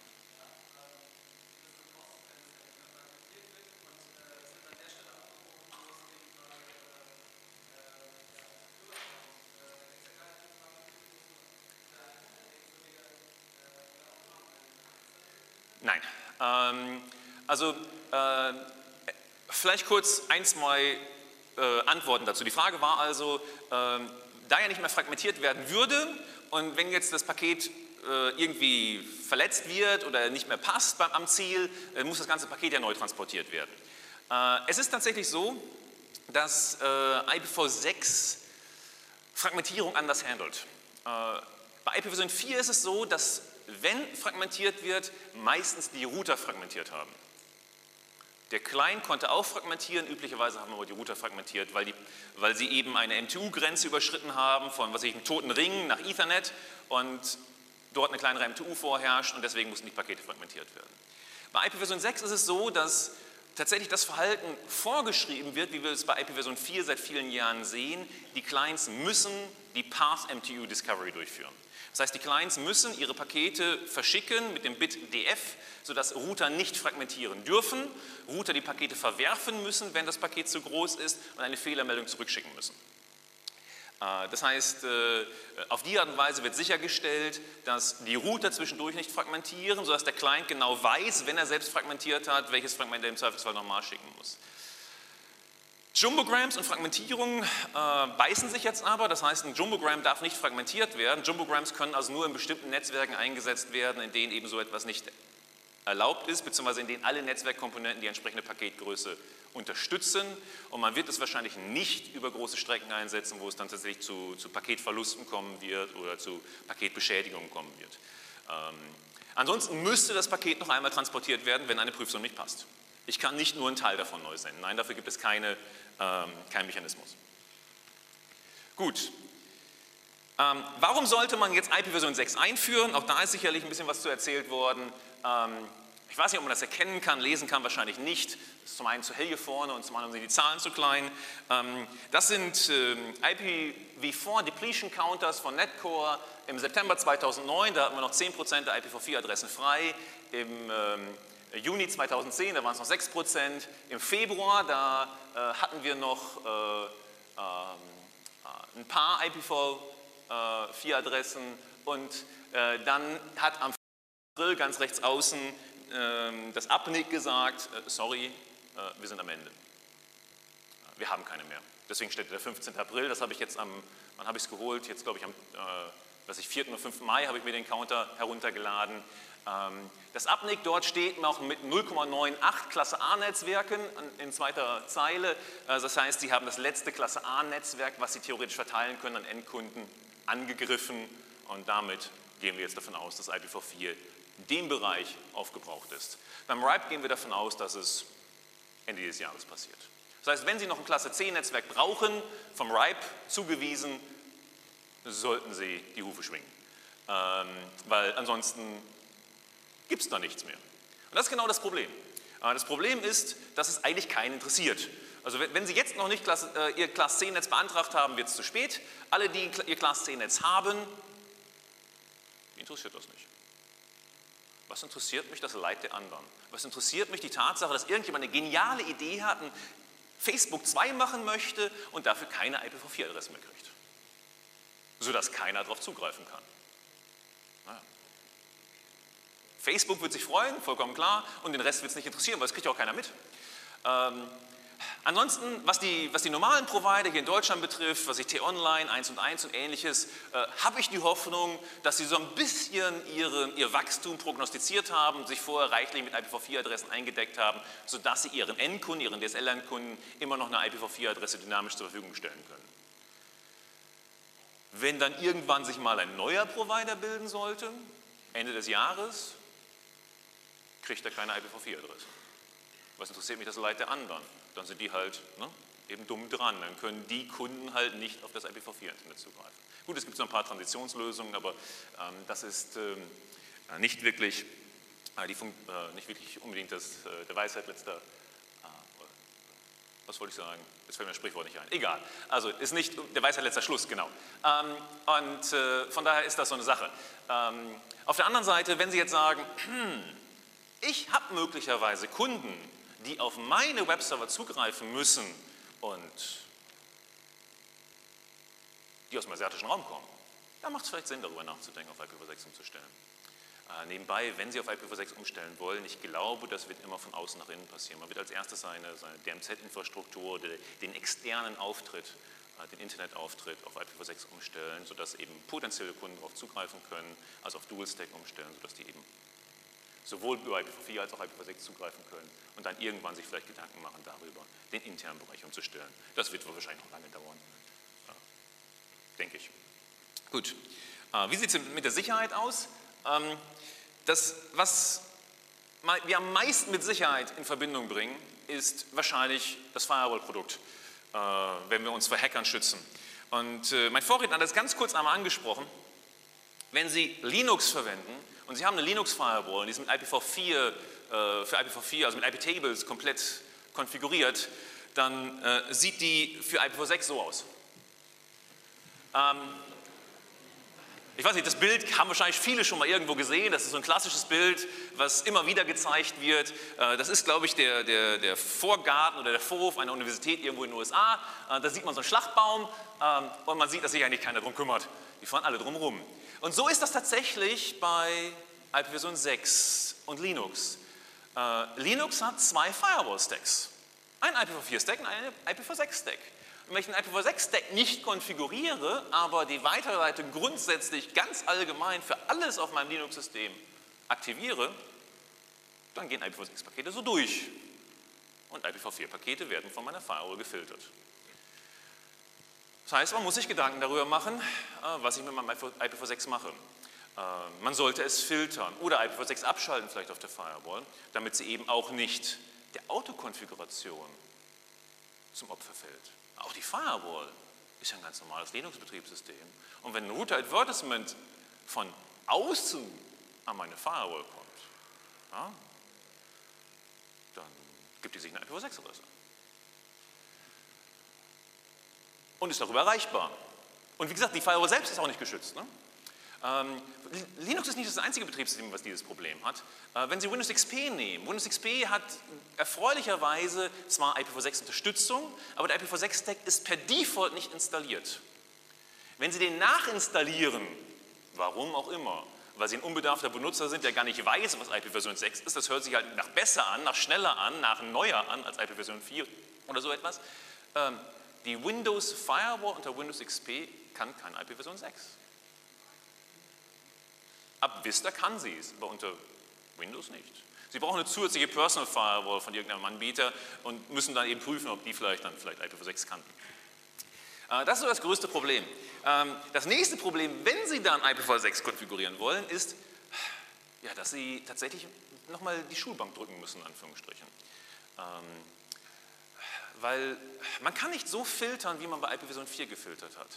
A: Nein. Ähm, also äh, vielleicht kurz ein, zwei äh, Antworten dazu. Die Frage war also, äh, da ja nicht mehr fragmentiert werden würde und wenn jetzt das Paket äh, irgendwie verletzt wird oder nicht mehr passt beim, am Ziel, äh, muss das ganze Paket ja neu transportiert werden. Äh, es ist tatsächlich so, dass äh, I P v sechs Fragmentierung anders handelt. Äh, bei I P v vier ist es so, dass wenn fragmentiert wird, meistens die Router fragmentiert haben. Der Client konnte auch fragmentieren, üblicherweise haben aber die Router fragmentiert, weil, die, weil sie eben eine M T U-Grenze überschritten haben von, was ich, einem toten Ring nach Ethernet und dort eine kleinere M T U vorherrscht und deswegen mussten die Pakete fragmentiert werden. Bei I P v sechs ist es so, dass tatsächlich das Verhalten vorgeschrieben wird, wie wir es bei I P v vier seit vielen Jahren sehen. Die Clients müssen die Path M T U Discovery durchführen. Das heißt, die Clients müssen ihre Pakete verschicken mit dem Bit D F, sodass Router nicht fragmentieren dürfen, Router die Pakete verwerfen müssen, wenn das Paket zu groß ist und eine Fehlermeldung zurückschicken müssen. Das heißt, auf die Art und Weise wird sichergestellt, dass die Router zwischendurch nicht fragmentieren, sodass der Client genau weiß, wenn er selbst fragmentiert hat, welches Fragment er im Zweifelsfall nochmal schicken muss. Jumbograms und Fragmentierung äh, beißen sich jetzt aber, das heißt, ein Jumbogram darf nicht fragmentiert werden. Jumbograms können also nur in bestimmten Netzwerken eingesetzt werden, in denen eben so etwas nicht erlaubt ist, beziehungsweise in denen alle Netzwerkkomponenten die entsprechende Paketgröße unterstützen. Und man wird es wahrscheinlich nicht über große Strecken einsetzen, wo es dann tatsächlich zu, zu Paketverlusten kommen wird oder zu Paketbeschädigungen kommen wird. Ähm, ansonsten müsste das Paket noch einmal transportiert werden, wenn eine Prüfsumme nicht passt. Ich kann nicht nur einen Teil davon neu senden. Nein, dafür gibt es keine, ähm, keinen Mechanismus. Gut. Ähm, warum sollte man jetzt I P v sechs einführen? Auch da ist sicherlich ein bisschen was zu erzählt worden. Ähm, ich weiß nicht, ob man das erkennen kann, lesen kann, wahrscheinlich nicht. Das ist zum einen zu hell hier vorne und zum anderen sind die Zahlen zu klein. Ähm, das sind ähm, I P v vier Depletion Counters von Netcore im September zweitausendneun. Da hatten wir noch zehn Prozent der I P v vier Adressen frei. Im ähm, Juni zweitausendzehn, da waren es noch sechs Prozent. Im Februar, da äh, hatten wir noch äh, äh, ein paar I P v vier Adressen und äh, dann hat am April ganz rechts außen äh, das Abnick gesagt, äh, sorry, äh, wir sind am Ende. Wir haben keine mehr. Deswegen steht der fünfzehnte April, das habe ich jetzt am, wann habe ich es geholt? Jetzt glaube ich am äh, was ich, vierten oder fünften Mai habe ich mir den Counter heruntergeladen. Ähm, das Abnick dort steht noch mit null Komma achtzig Klasse A-Netzwerken in zweiter Zeile. Also das heißt, Sie haben das letzte Klasse A-Netzwerk, was Sie theoretisch verteilen können an Endkunden, angegriffen und damit gehen wir jetzt davon aus, dass I P v vier in dem Bereich aufgebraucht ist. Beim R I P gehen wir davon aus, dass es Ende dieses Jahres passiert. Das heißt, wenn Sie noch ein Klasse C-Netzwerk brauchen, vom R I P zugewiesen, sollten Sie die Hufe schwingen, ähm, weil ansonsten gibt es da nichts mehr. Und das ist genau das Problem. Das Problem ist, dass es eigentlich keinen interessiert. Also wenn Sie jetzt noch nicht Klasse, äh, Ihr Class C-Netz beantragt haben, wird es zu spät. Alle, die Ihr Class C-Netz haben, die interessiert das nicht. Was interessiert mich das Leid der anderen? Was interessiert mich die Tatsache, dass irgendjemand eine geniale Idee hat, ein Facebook zwei machen möchte und dafür keine I P v vier Adresse mehr kriegt? Sodass keiner darauf zugreifen kann. Naja. Facebook wird sich freuen, vollkommen klar, und den Rest wird es nicht interessieren, weil es kriegt ja auch keiner mit. Ähm, ansonsten, was die, was die normalen Provider hier in Deutschland betrifft, was ich T-Online, eins und eins und ähnliches, äh, habe ich die Hoffnung, dass sie so ein bisschen ihre, ihr Wachstum prognostiziert haben und sich vorher reichlich mit I P v vier Adressen eingedeckt haben, sodass sie ihren Endkunden, ihren D S L-Endkunden immer noch eine I P v vier Adresse dynamisch zur Verfügung stellen können. Wenn dann irgendwann sich mal ein neuer Provider bilden sollte, Ende des Jahres, kriegt er keine I P v vier Adresse. Was interessiert mich das Leid der anderen? Dann sind die halt ne, eben dumm dran. Dann können die Kunden halt nicht auf das I P v vier Internet zugreifen. Gut, es gibt noch ein paar Transitionslösungen, aber ähm, das ist ähm, nicht, wirklich, äh, die Fun äh, nicht wirklich unbedingt das, äh, der Weisheit letzter, äh, was wollte ich sagen? Jetzt fällt mir das Sprichwort nicht ein. Egal. Also ist nicht der Weisheit letzter Schluss, genau. Ähm, und äh, von daher ist das so eine Sache. Ähm, auf der anderen Seite, wenn Sie jetzt sagen, hm, ich habe möglicherweise Kunden, die auf meine Webserver zugreifen müssen und die aus dem asiatischen Raum kommen, da macht es vielleicht Sinn, darüber nachzudenken, auf I P v sechs umzustellen. Äh, nebenbei, wenn Sie auf I P v sechs umstellen wollen, ich glaube, das wird immer von außen nach innen passieren. Man wird als erstes seine, seine D M Z-Infrastruktur, den externen Auftritt, äh, den Internetauftritt auf I P v sechs umstellen, sodass eben potenzielle Kunden darauf zugreifen können, also auf Dual-Stack umstellen, sodass die eben sowohl über I P v vier als auch I P v sechs zugreifen können und dann irgendwann sich vielleicht Gedanken machen darüber, den internen Bereich umzustellen. Das wird wohl wahrscheinlich noch lange dauern, ja, denke ich. Gut, äh, wie sieht es mit der Sicherheit aus? Ähm, das, was wir am meisten mit Sicherheit in Verbindung bringen, ist wahrscheinlich das Firewall-Produkt, äh, wenn wir uns vor Hackern schützen. Und äh, mein Vorredner hat das ganz kurz einmal angesprochen. Wenn Sie Linux verwenden und Sie haben eine Linux-Firewall, die ist mit I P v vier, äh, für I P v vier, also mit I P-Tables komplett konfiguriert, dann äh, sieht die für I P v sechs so aus. Ähm, Ich weiß nicht, das Bild haben wahrscheinlich viele schon mal irgendwo gesehen. Das ist so ein klassisches Bild, was immer wieder gezeigt wird. Das ist, glaube ich, der, der, der Vorgarten oder der Vorhof einer Universität irgendwo in den U S A. Da sieht man so einen Schlachtbaum und man sieht, dass sich eigentlich keiner drum kümmert. Die fahren alle drum rum. Und so ist das tatsächlich bei I P v sechs und Linux. Linux hat zwei Firewall-Stacks. Ein I P v vier Stack und einen I P v sechs Stack. Und wenn ich den I P v sechs Stack nicht konfiguriere, aber die Weiterleitung grundsätzlich ganz allgemein für alles auf meinem Linux-System aktiviere, dann gehen I P v sechs Pakete so durch. Und I P v vier Pakete werden von meiner Firewall gefiltert. Das heißt, man muss sich Gedanken darüber machen, was ich mit meinem I P v sechs mache. Man sollte es filtern oder I P v sechs abschalten vielleicht auf der Firewall, damit sie eben auch nicht der Autokonfiguration zum Opfer fällt. Auch die Firewall ist ja ein ganz normales Linux-Betriebssystem. Und wenn ein Router-Advertisement von außen an meine Firewall kommt, ja, dann gibt die sich eine I P v sechs Adresse. Und ist darüber erreichbar. Und wie gesagt, die Firewall selbst ist auch nicht geschützt. Ne? Ähm, Linux ist nicht das einzige Betriebssystem, was dieses Problem hat. Äh, wenn Sie Windows X P nehmen, Windows X P hat erfreulicherweise zwar I P v sechs Unterstützung, aber der I P v sechs Stack ist per Default nicht installiert. Wenn Sie den nachinstallieren, warum auch immer, weil Sie ein unbedarfter Benutzer sind, der gar nicht weiß, was I P v sechs ist, das hört sich halt nach besser an, nach schneller an, nach neuer an als I P v vier oder so etwas. Ähm, die Windows Firewall unter Windows X P kann kein I P v sechs. Ab Vista kann sie es, aber unter Windows nicht. Sie brauchen eine zusätzliche Personal Firewall von irgendeinem Anbieter und müssen dann eben prüfen, ob die vielleicht dann vielleicht I P v sechs kann. Das ist so das größte Problem. Das nächste Problem, wenn Sie dann I P v sechs konfigurieren wollen, ist, ja, dass Sie tatsächlich nochmal die Schulbank drücken müssen, in Anführungsstrichen. Weil man kann nicht so filtern, wie man bei I P v vier gefiltert hat.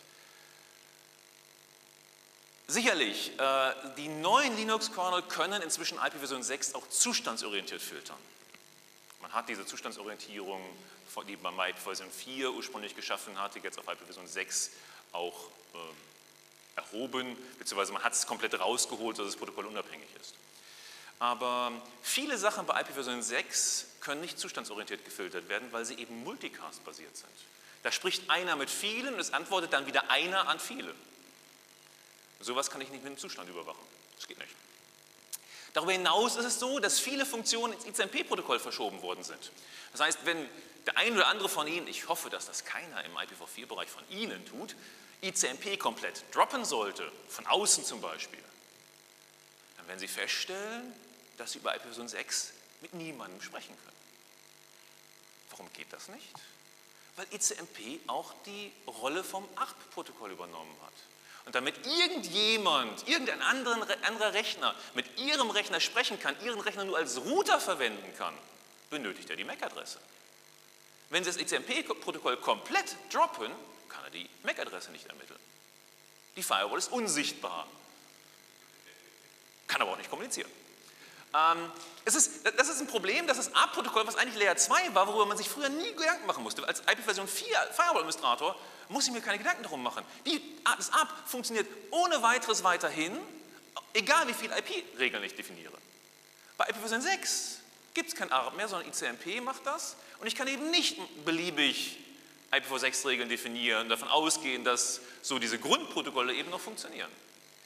A: Sicherlich, äh, die neuen Linux-Kernel können inzwischen I P v sechs auch zustandsorientiert filtern. Man hat diese Zustandsorientierung, die man bei I P v vier ursprünglich geschaffen hatte, jetzt auf I P v sechs auch äh, erhoben, beziehungsweise man hat es komplett rausgeholt, dass es protokollunabhängig ist. Aber viele Sachen bei I P v sechs können nicht zustandsorientiert gefiltert werden, weil sie eben multicast-basiert sind. Da spricht einer mit vielen und es antwortet dann wieder einer an viele. Sowas kann ich nicht mit dem Zustand überwachen. Das geht nicht. Darüber hinaus ist es so, dass viele Funktionen ins I C M P-Protokoll verschoben worden sind. Das heißt, wenn der ein oder andere von Ihnen, ich hoffe, dass das keiner im I P v vier Bereich von Ihnen tut, I C M P komplett droppen sollte, von außen zum Beispiel, dann werden Sie feststellen, dass Sie über I P v sechs mit niemandem sprechen können. Warum geht das nicht? Weil I C M P auch die Rolle vom A R P-Protokoll übernommen hat. Und damit irgendjemand, irgendein anderen, anderer Rechner mit Ihrem Rechner sprechen kann, Ihren Rechner nur als Router verwenden kann, benötigt er die M A C-Adresse. Wenn Sie das I C M P-Protokoll komplett droppen, kann er die M A C-Adresse nicht ermitteln. Die Firewall ist unsichtbar, kann aber auch nicht kommunizieren. Ähm, es ist, das ist ein Problem, dass das A R P-Protokoll, was eigentlich Layer zwei war, worüber man sich früher nie Gedanken machen musste. Als I P v vier Firewall-Administrator muss ich mir keine Gedanken darum machen. Die, das A R P funktioniert ohne weiteres weiterhin, egal wie viele I P-Regeln ich definiere. Bei I P v sechs gibt es kein A R P mehr, sondern I C M P macht das und ich kann eben nicht beliebig I P v sechs Regeln definieren und davon ausgehen, dass so diese Grundprotokolle eben noch funktionieren.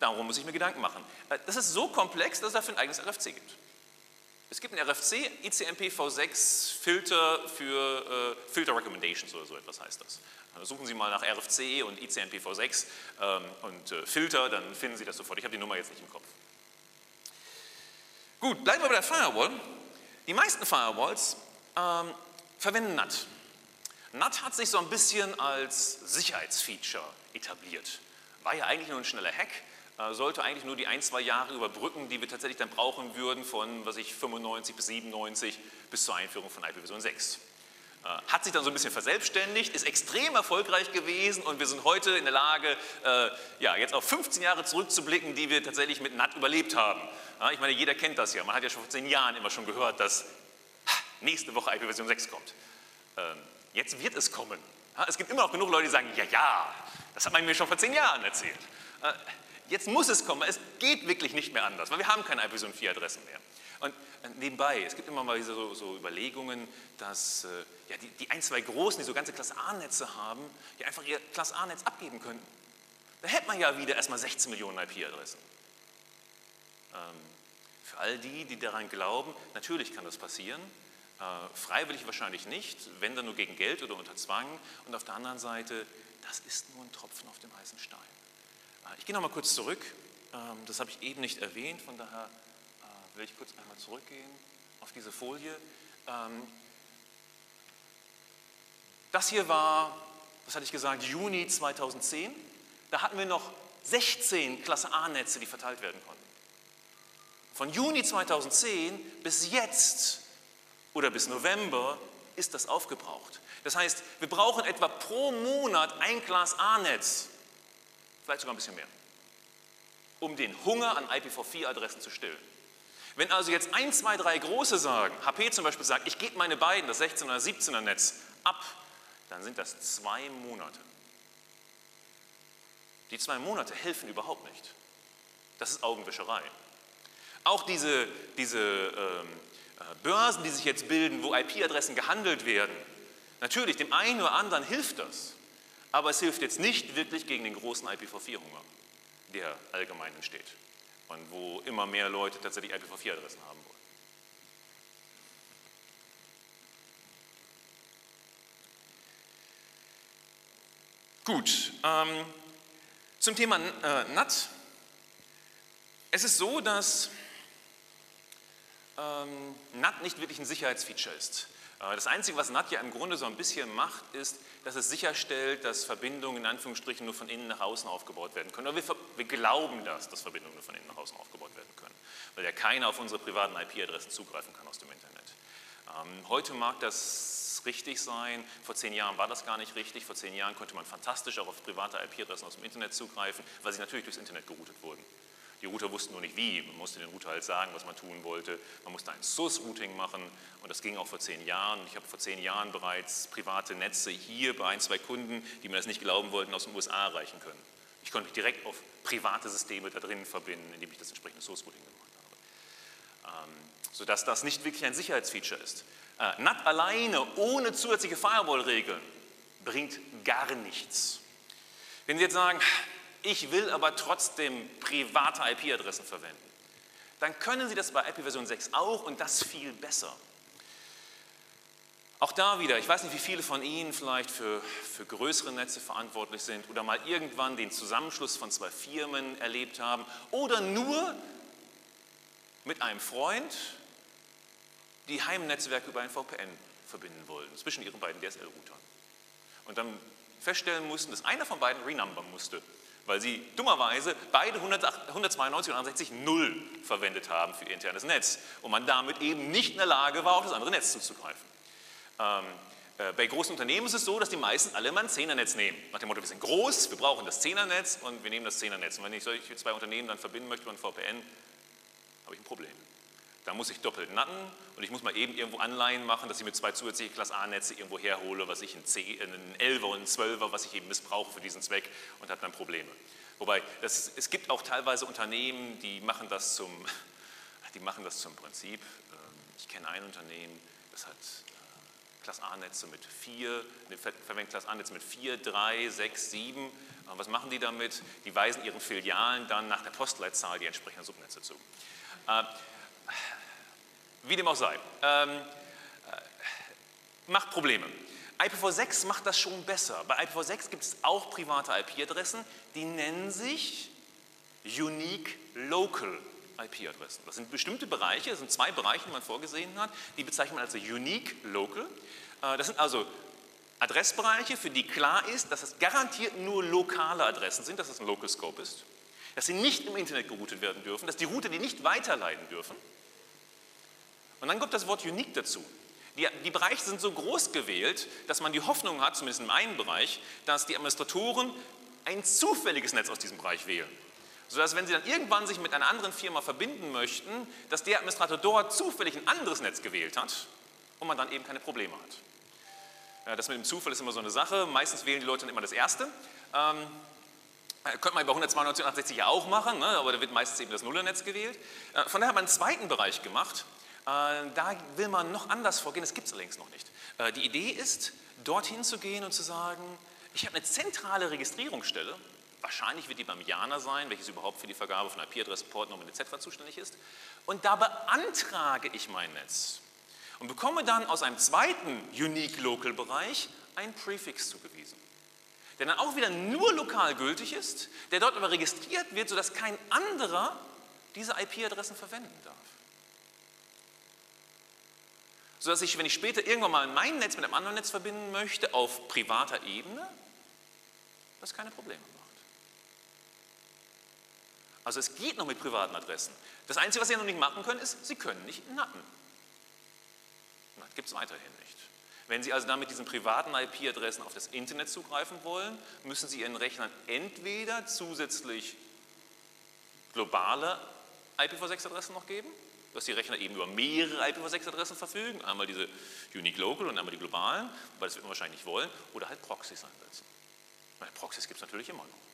A: Darum muss ich mir Gedanken machen. Das ist so komplex, dass es dafür ein eigenes R F C gibt. Es gibt ein R F C, I C M P v sechs Filter für äh, Filter Recommendations oder so etwas heißt das. Suchen Sie mal nach R F C und I C M P v sechs ähm, und äh, Filter, dann finden Sie das sofort. Ich habe die Nummer jetzt nicht im Kopf. Gut, bleiben wir bei der Firewall. Die meisten Firewalls ähm, verwenden N A T. N A T hat sich so ein bisschen als Sicherheitsfeature etabliert. War ja eigentlich nur ein schneller Hack, äh, sollte eigentlich nur die ein, zwei Jahre überbrücken, die wir tatsächlich dann brauchen würden von, was ich, fünfundneunzig bis siebenundneunzig bis zur Einführung von I P v sechs. Hat sich dann so ein bisschen verselbstständigt, ist extrem erfolgreich gewesen und wir sind heute in der Lage, äh, ja, jetzt auf fünfzehn Jahre zurückzublicken, die wir tatsächlich mit N A T überlebt haben. Ja, ich meine, jeder kennt das ja. Man hat ja schon vor zehn Jahren immer schon gehört, dass ha, nächste Woche I P v sechs kommt. Ähm, jetzt wird es kommen. Ja, es gibt immer noch genug Leute, die sagen, ja, ja, das hat man mir schon vor zehn Jahren erzählt. Äh, jetzt muss es kommen. Es geht wirklich nicht mehr anders, weil wir haben keine I P v vier Adressen mehr. Und nebenbei, es gibt immer mal so, so Überlegungen, dass äh, ja, die, die ein, zwei Großen, die so ganze Class A-Netze haben, die einfach ihr Class A-Netz abgeben könnten. Da hätte man ja wieder erstmal sechzehn Millionen I P-Adressen. Ähm, für all die, die daran glauben, natürlich kann das passieren, äh, freiwillig wahrscheinlich nicht, wenn dann nur gegen Geld oder unter Zwang. Und auf der anderen Seite, das ist nur ein Tropfen auf dem heißen Stein. Äh, ich gehe noch mal kurz zurück, ähm, das habe ich eben nicht erwähnt, von daher will ich kurz einmal zurückgehen auf diese Folie. Das hier war, was hatte ich gesagt, Juni zweitausendzehn. Da hatten wir noch sechzehn Klasse A-Netze, die verteilt werden konnten. Von Juni zweitausendzehn bis jetzt oder bis November ist das aufgebraucht. Das heißt, wir brauchen etwa pro Monat ein Class A-Netz, vielleicht sogar ein bisschen mehr, um den Hunger an I P v vier Adressen zu stillen. Wenn also jetzt ein, zwei, drei große sagen, H P zum Beispiel sagt, ich gebe meine beiden, das sechzehner oder siebzehner Netz, ab, dann sind das zwei Monate. Die zwei Monate helfen überhaupt nicht. Das ist Augenwischerei. Auch diese, diese ähm, Börsen, die sich jetzt bilden, wo I P-Adressen gehandelt werden, natürlich, dem einen oder anderen hilft das, aber es hilft jetzt nicht wirklich gegen den großen I P v vier Hunger, der allgemein entsteht. Und wo immer mehr Leute tatsächlich I P v vier Adressen haben wollen. Gut, ähm, zum Thema äh, N A T. Es ist so, dass ähm, N A T nicht wirklich ein Sicherheitsfeature ist. Das Einzige, was N A T ja im Grunde so ein bisschen macht, ist, dass es sicherstellt, dass Verbindungen in Anführungsstrichen nur von innen nach außen aufgebaut werden können. Oder wir, wir glauben das, dass Verbindungen nur von innen nach außen aufgebaut werden können, weil ja keiner auf unsere privaten I P-Adressen zugreifen kann aus dem Internet. Ähm, heute mag das richtig sein, vor zehn Jahren war das gar nicht richtig, vor zehn Jahren konnte man fantastisch auch auf private I P-Adressen aus dem Internet zugreifen, weil sie natürlich durchs Internet geroutet wurden. Die Router wussten nur nicht wie, man musste den Router halt sagen, was man tun wollte. Man musste ein Source-Routing machen und das ging auch vor zehn Jahren. Ich habe vor zehn Jahren bereits private Netze hier bei ein, zwei Kunden, die mir das nicht glauben wollten, aus den U S A erreichen können. Ich konnte mich direkt auf private Systeme da drinnen verbinden, indem ich das entsprechende Source-Routing gemacht habe. Ähm, sodass das nicht wirklich ein Sicherheitsfeature ist. Äh, N A T alleine, ohne zusätzliche Firewall-Regeln, bringt gar nichts. Wenn Sie jetzt sagen, ich will aber trotzdem private I P-Adressen verwenden, dann können Sie das bei I P v sechs auch und das viel besser. Auch da wieder, ich weiß nicht, wie viele von Ihnen vielleicht für, für größere Netze verantwortlich sind oder mal irgendwann den Zusammenschluss von zwei Firmen erlebt haben oder nur mit einem Freund die Heimnetzwerke über ein V P N verbinden wollten, zwischen ihren beiden D S L-Routern. Und dann feststellen mussten, dass einer von beiden renumbern musste, weil sie dummerweise beide hundertzweiundneunzig und einundsechzig null verwendet haben für ihr internes Netz und man damit eben nicht in der Lage war, auf das andere Netz zuzugreifen. Ähm, äh, bei großen Unternehmen ist es so, dass die meisten alle immer ein Zehnernetz nehmen. Nach dem Motto, wir sind groß, wir brauchen das Zehnernetz und wir nehmen das Zehnernetz. Und wenn ich solche zwei Unternehmen dann verbinden möchte über ein V P N, habe ich ein Problem. Da muss ich doppelt natten und ich muss mal eben irgendwo Anleihen machen, dass ich mit zwei zusätzlichen Class A-Netze irgendwo herhole, was ich in einen Elfer und einen Zwölfer, was ich eben missbrauche für diesen Zweck und habe dann Probleme. Wobei, das, es gibt auch teilweise Unternehmen, die machen das zum, die machen das zum Prinzip. Ich kenne ein Unternehmen, das hat Class A-Netze mit vier, verwendet Class A-Netze mit vier, drei, sechs, sieben Was machen die damit? Die weisen ihren Filialen dann nach der Postleitzahl die entsprechenden Subnetze zu. Äh, wie dem auch sei. Ähm, äh, macht Probleme. I P v sechs macht das schon besser. Bei I P v sechs gibt es auch private I P-Adressen, die nennen sich Unique Local I P-Adressen. Das sind bestimmte Bereiche, das sind zwei Bereiche, die man vorgesehen hat, die bezeichnet man als Unique Local. Das sind also Adressbereiche, für die klar ist, dass es garantiert nur lokale Adressen sind, dass es ein Local Scope ist, dass sie nicht im Internet geroutet werden dürfen, dass die Router die nicht weiterleiten dürfen. Und dann kommt das Wort Unique dazu. Die, die Bereiche sind so groß gewählt, dass man die Hoffnung hat, zumindest in einem Bereich, dass die Administratoren ein zufälliges Netz aus diesem Bereich wählen. Sodass, wenn Sie dann irgendwann sich mit einer anderen Firma verbinden möchten, dass der Administrator dort zufällig ein anderes Netz gewählt hat und man dann eben keine Probleme hat. Ja, das mit dem Zufall ist immer so eine Sache. Meistens wählen die Leute dann immer das Erste. Ähm, könnte man bei hundertzweiundneunzig und hundertachtundsechzig ja auch machen, ne? Aber da wird meistens eben das Nullernetz gewählt. Äh, von daher hat man einen zweiten Bereich gemacht. Äh, da will man noch anders vorgehen, das gibt es allerdings noch nicht. Äh, die Idee ist, dorthin zu gehen und zu sagen, ich habe eine zentrale Registrierungsstelle. Wahrscheinlich wird die beim Jana sein, welches überhaupt für die Vergabe von I P-Adressen, Portnummern et cetera zuständig ist. Und da beantrage ich mein Netz und bekomme dann aus einem zweiten Unique Local Bereich einen Prefix zugewiesen, der dann auch wieder nur lokal gültig ist, der dort aber registriert wird, sodass kein anderer diese I P-Adressen verwenden darf. Sodass ich, wenn ich später irgendwann mal mein Netz mit einem anderen Netz verbinden möchte, auf privater Ebene, das keine Probleme macht. Also es geht noch mit privaten Adressen. Das Einzige, was Sie noch nicht machen können, ist, Sie können nicht natten. Natt gibt es weiterhin nicht. Wenn Sie also dann mit diesen privaten I P-Adressen auf das Internet zugreifen wollen, müssen Sie Ihren Rechnern entweder zusätzlich globale I P v sechs Adressen noch geben, dass die Rechner eben über mehrere I P v sechs Adressen verfügen, einmal diese Unique Local und einmal die globalen, weil das wird man wahrscheinlich nicht wollen, oder halt Proxys einsetzen. Weil Proxys gibt es natürlich immer noch.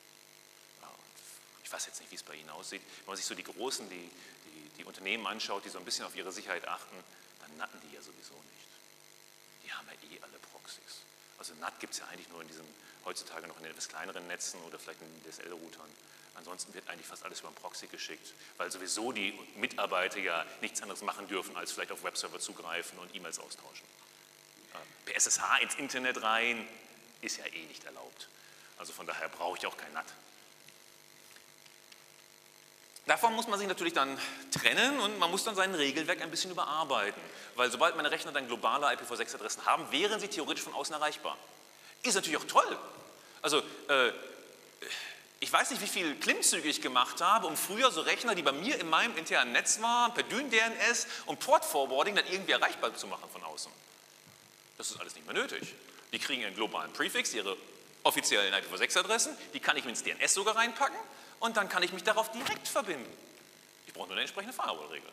A: Ich weiß jetzt nicht, wie es bei Ihnen aussieht. Wenn man sich so die großen, die, die, die Unternehmen anschaut, die so ein bisschen auf ihre Sicherheit achten, dann natten die ja sowieso nicht. Die haben ja eh alle Proxys. Also N A T gibt es ja eigentlich nur in diesen, heutzutage noch in den etwas kleineren Netzen oder vielleicht in den D S L-Routern. Ansonsten wird eigentlich fast alles über einen Proxy geschickt, weil sowieso die Mitarbeiter ja nichts anderes machen dürfen, als vielleicht auf Webserver zugreifen und E-Mails austauschen. Per S S H ins Internet rein ist ja eh nicht erlaubt. Also von daher brauche ich auch kein N A T. Davon muss man sich natürlich dann trennen und man muss dann sein Regelwerk ein bisschen überarbeiten, weil sobald meine Rechner dann globale I P v sechs Adressen haben, wären sie theoretisch von außen erreichbar. Ist natürlich auch toll. Also äh, ich weiß nicht, wie viele Klimmzüge ich gemacht habe, um früher so Rechner, die bei mir in meinem internen Netz waren, per D Y N D N S und Port Forwarding dann irgendwie erreichbar zu machen von außen. Das ist alles nicht mehr nötig. Die kriegen ihren globalen Prefix, ihre offiziellen I P v sechs Adressen, die kann ich ins D N S sogar reinpacken. Und dann kann ich mich darauf direkt verbinden. Ich brauche nur eine entsprechende Firewall-Regel.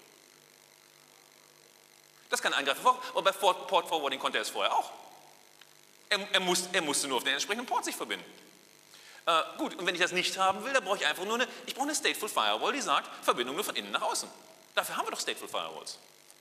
A: Das kann ein Angreifer vor, aber bei Port Forwarding konnte er es vorher auch. Er, er, muss, er musste nur auf den entsprechenden Port sich verbinden. Äh, gut, und wenn ich das nicht haben will, dann brauche ich einfach nur eine, ich brauche eine Stateful Firewall, die sagt, Verbindung nur von innen nach außen. Dafür haben wir doch Stateful Firewalls.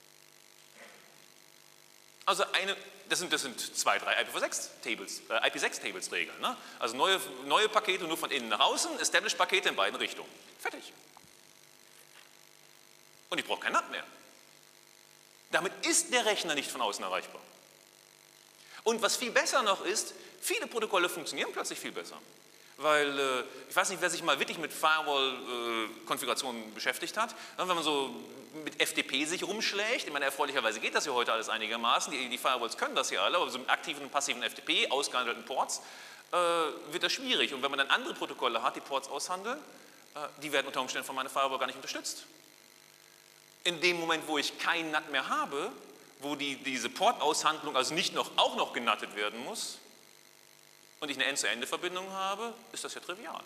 A: Also eine, das sind, das sind zwei, drei I P v sechs Tables, äh, I P sechs Tables Regeln. Ne? Also neue, neue Pakete nur von innen nach außen, Established Pakete in beiden Richtungen. Fertig. Und ich brauche kein N A T mehr. Damit ist der Rechner nicht von außen erreichbar. Und was viel besser noch ist, viele Protokolle funktionieren plötzlich viel besser. Weil, äh, ich weiß nicht, wer sich mal wirklich mit Firewall-Konfigurationen äh, beschäftigt hat, wenn man so mit F T P sich rumschlägt, ich meine, erfreulicherweise geht das ja heute alles einigermaßen, die, die Firewalls können das ja alle, aber so mit aktiven und passiven F T P, ausgehandelten Ports, äh, wird das schwierig. Und wenn man dann andere Protokolle hat, die Ports aushandeln, äh, die werden unter Umständen von meiner Firewall gar nicht unterstützt. In dem Moment, wo ich kein N A T mehr habe, wo die, diese Port-Aushandlung also nicht noch, auch noch genattet werden muss und ich eine End-zu-Ende-Verbindung habe, ist das ja trivial.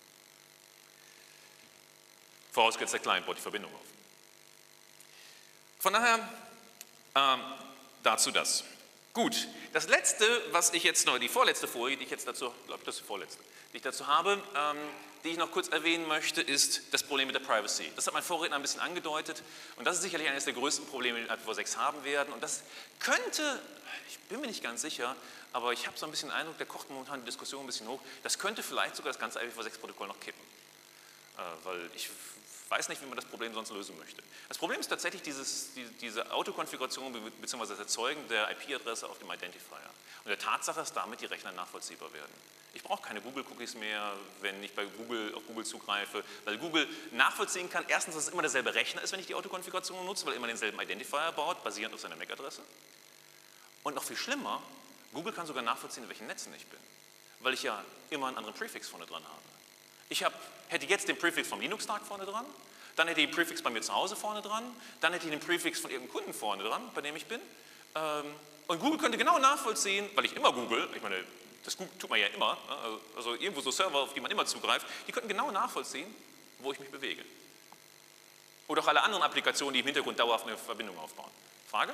A: Vorausgesetzt, der Client baut die Verbindung auf. Von daher ähm, dazu das. Gut, das letzte, was ich jetzt noch, die vorletzte Folie, die ich jetzt dazu, glaube ich, das ist die vorletzte, die ich dazu habe, ähm, die ich noch kurz erwähnen möchte, ist das Problem mit der Privacy. Das hat mein Vorredner ein bisschen angedeutet und das ist sicherlich eines der größten Probleme, die I P v sechs haben werden und das könnte, ich bin mir nicht ganz sicher, aber ich habe so ein bisschen den Eindruck, da kocht momentan die Diskussion ein bisschen hoch, das könnte vielleicht sogar das ganze I P v sechs Protokoll noch kippen, äh, weil ich weiß nicht, wie man das Problem sonst lösen möchte. Das Problem ist tatsächlich dieses, die, diese Autokonfiguration bzw. das Erzeugen der I P-Adresse auf dem Identifier. Und der Tatsache ist damit, die Rechner nachvollziehbar werden. Ich brauche keine Google-Cookies mehr, wenn ich bei Google auf Google zugreife, weil Google nachvollziehen kann, erstens, dass es immer derselbe Rechner ist, wenn ich die Autokonfiguration nutze, weil er immer denselben Identifier baut, basierend auf seiner M A C-Adresse. Und noch viel schlimmer, Google kann sogar nachvollziehen, in welchen Netzen ich bin, weil ich ja immer einen anderen Präfix vorne dran habe. Ich hab, hätte jetzt den Präfix vom Linux-Tag vorne dran, dann hätte ich den Präfix bei mir zu Hause vorne dran, dann hätte ich den Präfix von irgendeinem Kunden vorne dran, bei dem ich bin. Ähm, und Google könnte genau nachvollziehen, weil ich immer Google, ich meine, das tut man ja immer, also, also irgendwo so Server, auf die man immer zugreift, die könnten genau nachvollziehen, wo ich mich bewege. Oder auch alle anderen Applikationen, die im Hintergrund dauerhaft eine Verbindung aufbauen. Frage?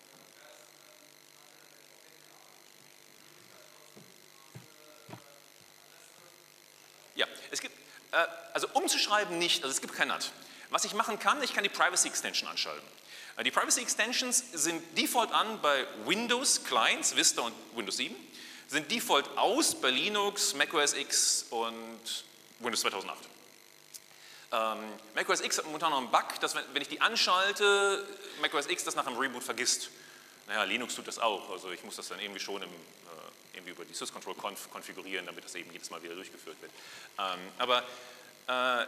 A: Ja, es gibt, äh, also umzuschreiben nicht, also es gibt kein N A T. Was ich machen kann, ich kann die Privacy Extension anschalten. Äh, die Privacy Extensions sind default an bei Windows Clients, Vista und Windows sieben, sind default aus bei Linux, Mac O S X und Windows zweitausendacht. Ähm, Mac O S X hat momentan noch einen Bug, dass wenn, wenn ich die anschalte, Mac O S X das nach einem Reboot vergisst. Naja, Linux tut das auch, also ich muss das dann irgendwie schon im, äh, irgendwie über die syscontrol-conf konfigurieren, damit das eben jedes Mal wieder durchgeführt wird. Ähm, aber äh,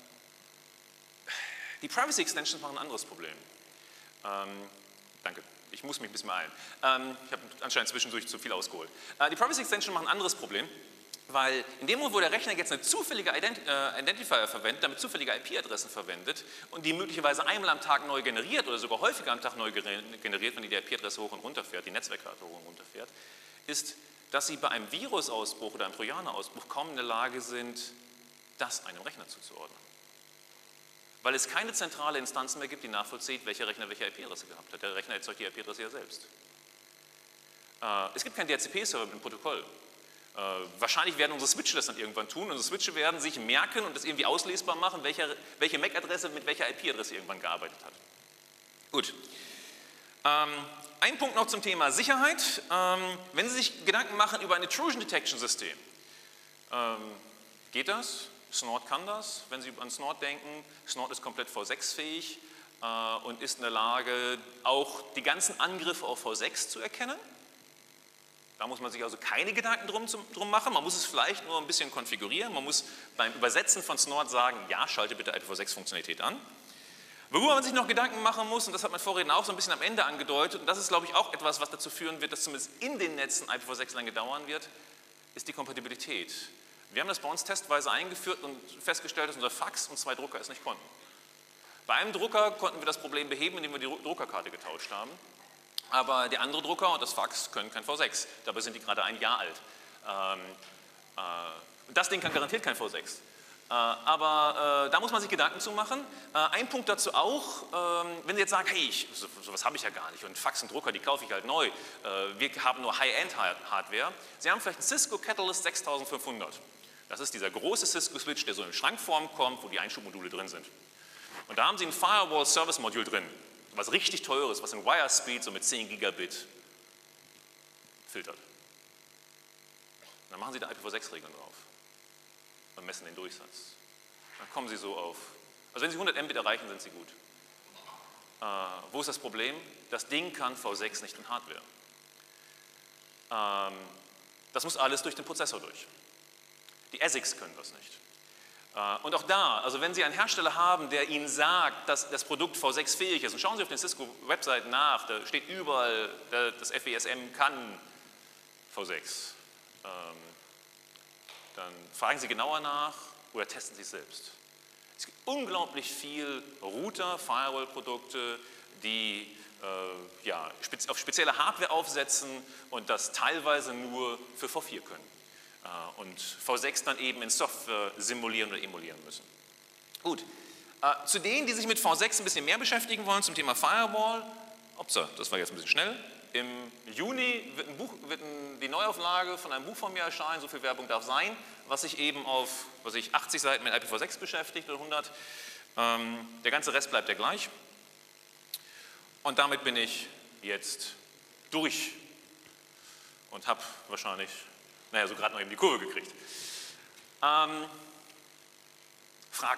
A: die Privacy Extensions machen ein anderes Problem. Ähm, danke, ich muss mich ein bisschen beeilen. Ähm, ich habe anscheinend zwischendurch zu viel ausgeholt. Äh, die Privacy Extensions machen ein anderes Problem, weil in dem Moment, wo der Rechner jetzt eine zufällige Ident äh, Identifier verwendet, damit zufällige I P-Adressen verwendet und die möglicherweise einmal am Tag neu generiert oder sogar häufiger am Tag neu generiert, wenn die, die I P-Adresse hoch und runter fährt, die Netzwerkkarte hoch und runter fährt, ist, dass sie bei einem Virusausbruch oder einem Trojanerausbruch kaum in der Lage sind, das einem Rechner zuzuordnen. Weil es keine zentrale Instanz mehr gibt, die nachvollzieht, welcher Rechner welche I P-Adresse gehabt hat. Der Rechner erzeugt die I P-Adresse ja selbst. Äh, es gibt keinen D H C P-Server mit einem Protokoll. Äh, wahrscheinlich werden unsere Switche das dann irgendwann tun. Unsere Switche werden sich merken und das irgendwie auslesbar machen, welche, welche M A C-Adresse mit welcher I P-Adresse irgendwann gearbeitet hat. Gut. Ähm, ein Punkt noch zum Thema Sicherheit. Ähm, wenn Sie sich Gedanken machen über ein Intrusion Detection System, ähm, geht das? Snort kann das, wenn Sie an Snort denken. Snort ist komplett V sechs fähig äh, und ist in der Lage, auch die ganzen Angriffe auf V sechs zu erkennen. Da muss man sich also keine Gedanken drum, zum, drum machen. Man muss es vielleicht nur ein bisschen konfigurieren. Man muss beim Übersetzen von Snort sagen, ja, schalte bitte I P v sechs Funktionalität an. Worüber man sich noch Gedanken machen muss, und das hat mein Vorredner auch so ein bisschen am Ende angedeutet, und das ist, glaube ich, auch etwas, was dazu führen wird, dass zumindest in den Netzen I P v sechs lange dauern wird, ist die Kompatibilität. Wir haben das bei uns testweise eingeführt und festgestellt, dass unser Fax und zwei Drucker es nicht konnten. Bei einem Drucker konnten wir das Problem beheben, indem wir die Druckerkarte getauscht haben. Aber der andere Drucker und das Fax können kein V sechs. Dabei sind die gerade ein Jahr alt. Ähm, äh, das Ding kann garantiert kein V sechs. Äh, aber äh, da muss man sich Gedanken zu machen. Äh, ein Punkt dazu auch, äh, wenn Sie jetzt sagen, hey, ich, so, sowas habe ich ja gar nicht und Fax und Drucker, die kaufe ich halt neu. Äh, wir haben nur High-End-Hardware. Sie haben vielleicht einen Cisco Catalyst sechstausendfünfhundert. Das ist dieser große Cisco-Switch, der so in Schrankform kommt, wo die Einschubmodule drin sind. Und da haben Sie ein Firewall-Service-Modul drin, was richtig teures, was in Wire-Speed so mit zehn Gigabit filtert. Und dann machen Sie da I P v sechs Regeln drauf und messen den Durchsatz. Dann kommen Sie so auf, also wenn Sie hundert Mbit erreichen, sind Sie gut. Äh, wo ist das Problem? Das Ding kann V sechs nicht in Hardware. Ähm, das muss alles durch den Prozessor durch. Die A S I Cs können das nicht. Und auch da, also wenn Sie einen Hersteller haben, der Ihnen sagt, dass das Produkt V sechs fähig ist, und schauen Sie auf den Cisco-Webseiten nach, da steht überall, das F E S M kann V sechs, dann fragen Sie genauer nach oder testen Sie es selbst. Es gibt unglaublich viel Router, Firewall-Produkte, die äh, ja, auf spezielle Hardware aufsetzen und das teilweise nur für V vier können. Und V sechs dann eben in Software simulieren oder emulieren müssen. Gut, äh, zu denen, die sich mit V sechs ein bisschen mehr beschäftigen wollen, zum Thema Firewall, upsa, das war jetzt ein bisschen schnell, Im Juni wird, ein Buch, wird ein, die Neuauflage von einem Buch von mir erscheinen, so viel Werbung darf sein, was sich eben auf was ich, achtzig Seiten mit I P v sechs beschäftigt oder hundert. Ähm, der ganze Rest bleibt ja gleich. Und damit bin ich jetzt durch und habe wahrscheinlich, naja, so gerade noch eben die Kurve gekriegt. Ähm, Fragen?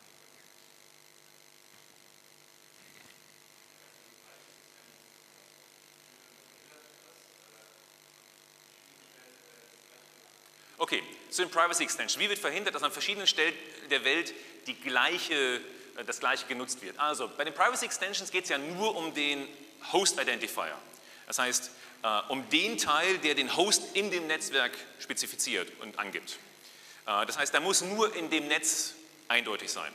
A: Okay, zu den Privacy Extensions. Wie wird verhindert, dass an verschiedenen Stellen der Welt die gleiche, das gleiche genutzt wird? Also bei den Privacy Extensions geht es ja nur um den Host Identifier. Das heißt, äh, um den Teil, der den Host in dem Netzwerk spezifiziert und angibt. Äh, das heißt, der muss nur in dem Netz eindeutig sein.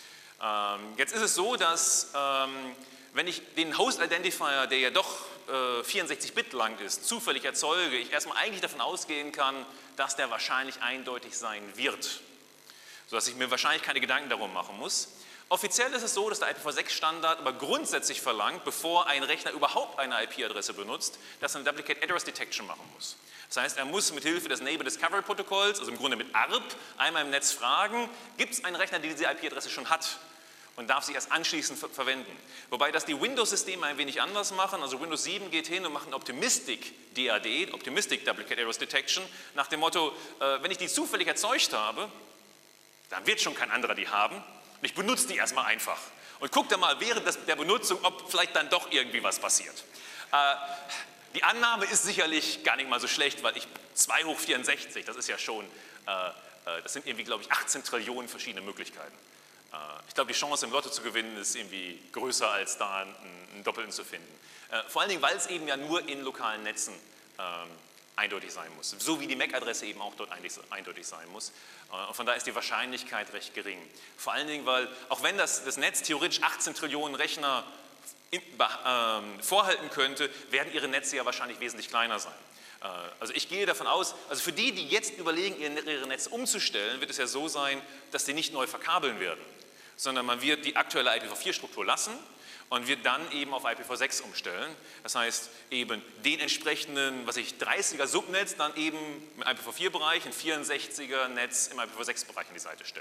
A: Ähm, jetzt ist es so, dass ähm, wenn ich den Host Identifier, der ja doch äh, vierundsechzig Bit lang ist, zufällig erzeuge, ich erstmal eigentlich davon ausgehen kann, dass der wahrscheinlich eindeutig sein wird, sodass ich mir wahrscheinlich keine Gedanken darum machen muss. Offiziell ist es so, dass der I P v sechs Standard aber grundsätzlich verlangt, bevor ein Rechner überhaupt eine I P-Adresse benutzt, dass er eine Duplicate Address Detection machen muss. Das heißt, er muss mit Hilfe des Neighbor Discovery Protokolls, also im Grunde mit A R P, einmal im Netz fragen, gibt es einen Rechner, der diese I P-Adresse schon hat? Und darf sie erst anschließend ver verwenden. Wobei das die Windows-Systeme ein wenig anders machen. Also Windows sieben geht hin und macht ein Optimistic D A D, Optimistic Duplicate Address Detection, nach dem Motto, äh, wenn ich die zufällig erzeugt habe, dann wird schon kein anderer die haben. Und ich benutze die erstmal einfach. Und gucke dann mal während des, der Benutzung, ob vielleicht dann doch irgendwie was passiert. Äh, die Annahme ist sicherlich gar nicht mal so schlecht, weil ich zwei hoch vierundsechzig, das ist ja schon, äh, äh, das sind irgendwie, glaube ich, achtzehn Trillionen verschiedene Möglichkeiten. Ich glaube, die Chance im Lotto zu gewinnen ist irgendwie größer, als da einen Doppelten zu finden. Vor allen Dingen, weil es eben ja nur in lokalen Netzen ähm, eindeutig sein muss. So wie die M A C-Adresse eben auch dort eindeutig sein muss. Und von daher ist die Wahrscheinlichkeit recht gering. Vor allen Dingen, weil auch wenn das, das Netz theoretisch achtzehn Trillionen Rechner in, ähm, vorhalten könnte, werden ihre Netze ja wahrscheinlich wesentlich kleiner sein. Also ich gehe davon aus, also für die, die jetzt überlegen, ihre Netze umzustellen, wird es ja so sein, dass sie nicht neu verkabeln werden, sondern man wird die aktuelle I P v vier Struktur lassen und wird dann eben auf I P v sechs umstellen. Das heißt, eben den entsprechenden, was ich, dreißiger Subnetz dann eben im I P v vier Bereich, ein vierundsechziger Netz im I P v sechs Bereich an die Seite stellen.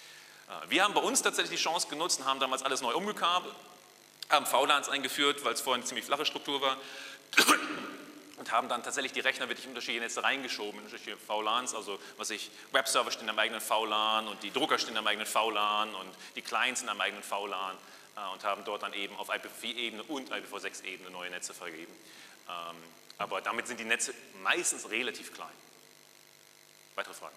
A: Wir haben bei uns tatsächlich die Chance genutzt und haben damals alles neu umgekabelt, haben V LANs eingeführt, weil es vorhin eine ziemlich flache Struktur war. Und haben dann tatsächlich die Rechner wirklich in unterschiedliche Netze reingeschoben, in unterschiedliche V LANs, also was ich, Webserver stehen am eigenen V LAN und die Drucker stehen am eigenen V LAN und die Clients sind am eigenen V LAN äh, und haben dort dann eben auf I P v vier Ebene und I P v sechs Ebene neue Netze vergeben. Ähm, aber damit sind die Netze meistens relativ klein. Weitere Fragen?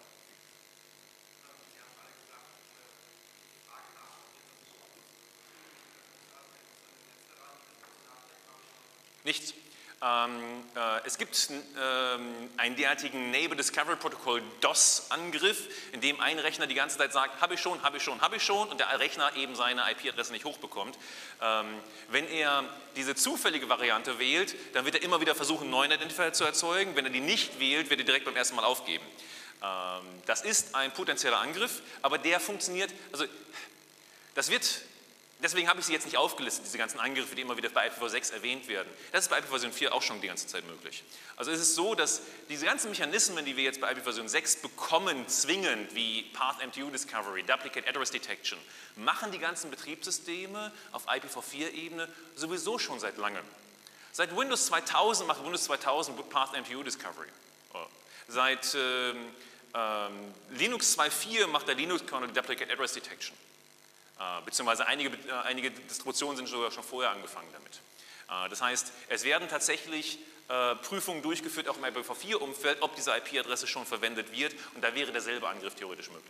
A: Nichts. Ähm, äh, es gibt ähm, einen derartigen Neighbor Discovery Protocol DOS-Angriff, in dem ein Rechner die ganze Zeit sagt, habe ich schon, habe ich schon, habe ich schon und der Rechner eben seine I P-Adresse nicht hochbekommt. Ähm, wenn er diese zufällige Variante wählt, dann wird er immer wieder versuchen, einen neuen Identifier zu erzeugen. Wenn er die nicht wählt, wird er direkt beim ersten Mal aufgeben. Ähm, das ist ein potenzieller Angriff, aber der funktioniert, also das wird... Deswegen habe ich sie jetzt nicht aufgelistet, diese ganzen Angriffe, die immer wieder bei I P v sechs erwähnt werden. Das ist bei I P v Version vier auch schon die ganze Zeit möglich. Also es ist so, dass diese ganzen Mechanismen, die wir jetzt bei I P v Version sechs bekommen, zwingend, wie Path M T U Discovery, Duplicate Address Detection, machen die ganzen Betriebssysteme auf I P v vier Ebene sowieso schon seit langem. Seit Windows zweitausend macht Windows zweitausend Path M T U Discovery. Seit ähm, ähm, Linux zwei Punkt vier macht der Linux-Kernel Duplicate Address Detection. Äh, beziehungsweise einige, äh, einige Distributionen sind sogar schon vorher angefangen damit. Äh, das heißt, es werden tatsächlich äh, Prüfungen durchgeführt, auch im I P v vier Umfeld, ob diese I P-Adresse schon verwendet wird und da wäre derselbe Angriff theoretisch möglich.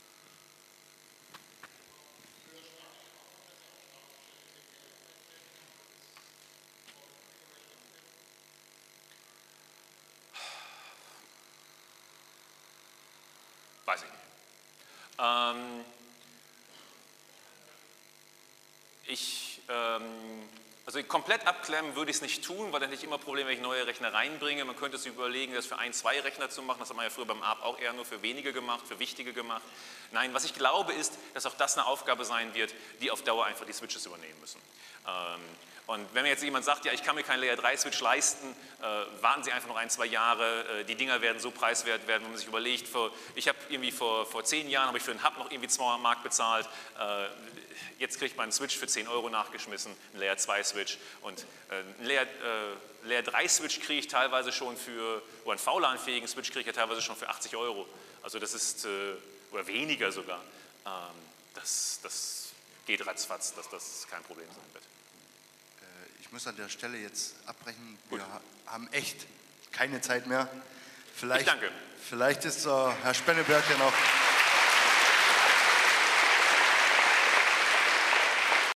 A: Weiß ich nicht. Ähm, Ich, ähm, Also komplett abklemmen würde ich es nicht tun, weil dann hätte ich immer Probleme, wenn ich neue Rechner reinbringe. Man könnte sich überlegen, das für ein, zwei Rechner zu machen. Das hat man ja früher beim A R P auch eher nur für wenige gemacht, für wichtige gemacht. Nein, was ich glaube ist, dass auch das eine Aufgabe sein wird, die auf Dauer einfach die Switches übernehmen müssen. Ähm, und wenn mir jetzt jemand sagt, ja, ich kann mir keinen Layer drei Switch leisten, äh, warten Sie einfach noch ein, zwei Jahre, äh, die Dinger werden so preiswert werden, wenn man sich überlegt, für, ich habe irgendwie vor, vor zehn Jahren, habe ich für einen Hub noch irgendwie zweihundert Mark bezahlt, äh, jetzt kriegt man einen Switch für zehn Euro nachgeschmissen, einen Layer zwei Switch und äh, einen Layer, äh, Layer drei Switch kriege ich teilweise schon für, oder einen V LAN-fähigen Switch kriege ich ja teilweise schon für achtzig Euro. Also das ist, äh, oder weniger sogar, ähm, das, das geht ratzfatz, dass das kein Problem sein wird.
B: Ich muss an der Stelle jetzt abbrechen. Wir Gut. haben echt keine Zeit mehr. Vielleicht,
A: ich danke.
B: Vielleicht ist äh, Herr Spenneberg ja noch...